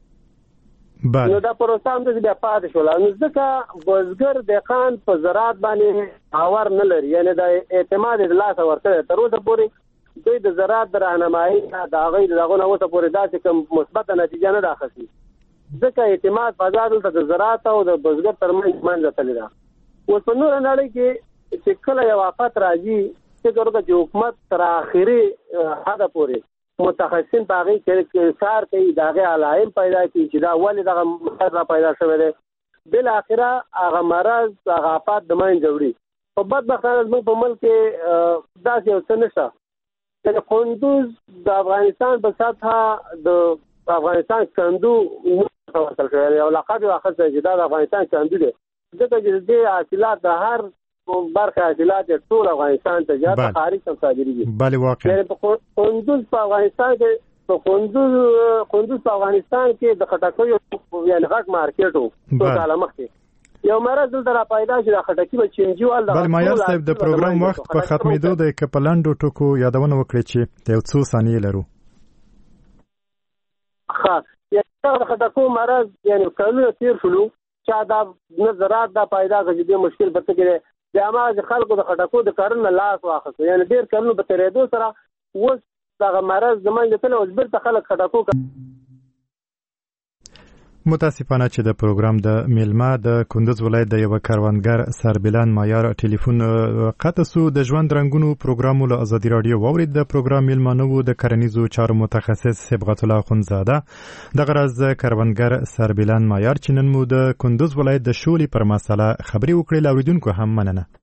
نو دا پروسه هم داسې بیا پاتې شوله. نو ځکه بزګر دهقان په زراعت باندې باور نه لري، یعنې د اعتماد یې د لاسه ورکړی. تر اوسه پورې دوی د زراعت د راهنمایي نه د هغوی د دغو نه اوسه پورې داسې کوم مثبته نتیجه نه ده اخیستې، ځکه اعتماد فضا دلته د زراعت او د بزګر تر منځ منځه تللې ده. اوس په نوره نړۍ کې چې کله یو آفت راځي، فکر وکړه چې حکومت تر آخري حده پورې متخصصین په هغې کې کار کوي، د هغې علایم پیدا کړي چې دا ولې دغه مرض را پیدا شوی دی. بالاخره هغه مرض هغه آفات د منځه وړي. په بدبختانه زموږ په ملک کې داسې یو څه نشته. یعنې قندوز د افغانستان په سطحه د افغانستان کندو ورکړل شوی، یعنې یو لقب یې واخیستی چې دا د افغانستان کندو دی، ځکه چې د دې حاصلات د هر برخه حاصلات ټول افغانستان ته جاته خارج ته صادریږي. بله واقعا یعنې په قندوز په افغانستان کې په قندوز قندوز په افغانستان کې د خټکیو یعنې غټ مارکیټ و څو کاله مخکې. یو مرض دلته را پیدا شي، د خټکي به چینجي وال. بله معیار صاحب د پروګرام وخت په ختمېدو دی، که په لنډو ټکو یادونه وکړئ چې د یو څو ثانیې لرو. ښه، یعنې د خټکو مرض یعنې کلونه تېر شولو، چا دا نه زراعت دا پیدا کړ چې دې مشکل په څه کې دی. د هماغه خلکو د خټکو د کرنې نه لاس واخیستو، یعنې ډېر کلونو په تېرېدو سره اوس دغه مرض د منځه تللی، اوس بېرته خلک خټکو. متاسفانه چې د پروګرام د میلمه د کندوز ولایت د یو کاروانګر سربلان معیار ټلیفون قطع سو. د ژوند رنګونو پروګرام له ازادي رادیو واورید. د پروګرام میلمانه وو د کرنیزو چارو متخصص صبغت الله خونزاده. د غرض کاروانګر سربلان معیار چې نن مو د کندوز ولایت د شولې پر مسله خبري وکړې. لاوریدونکو هم مننه.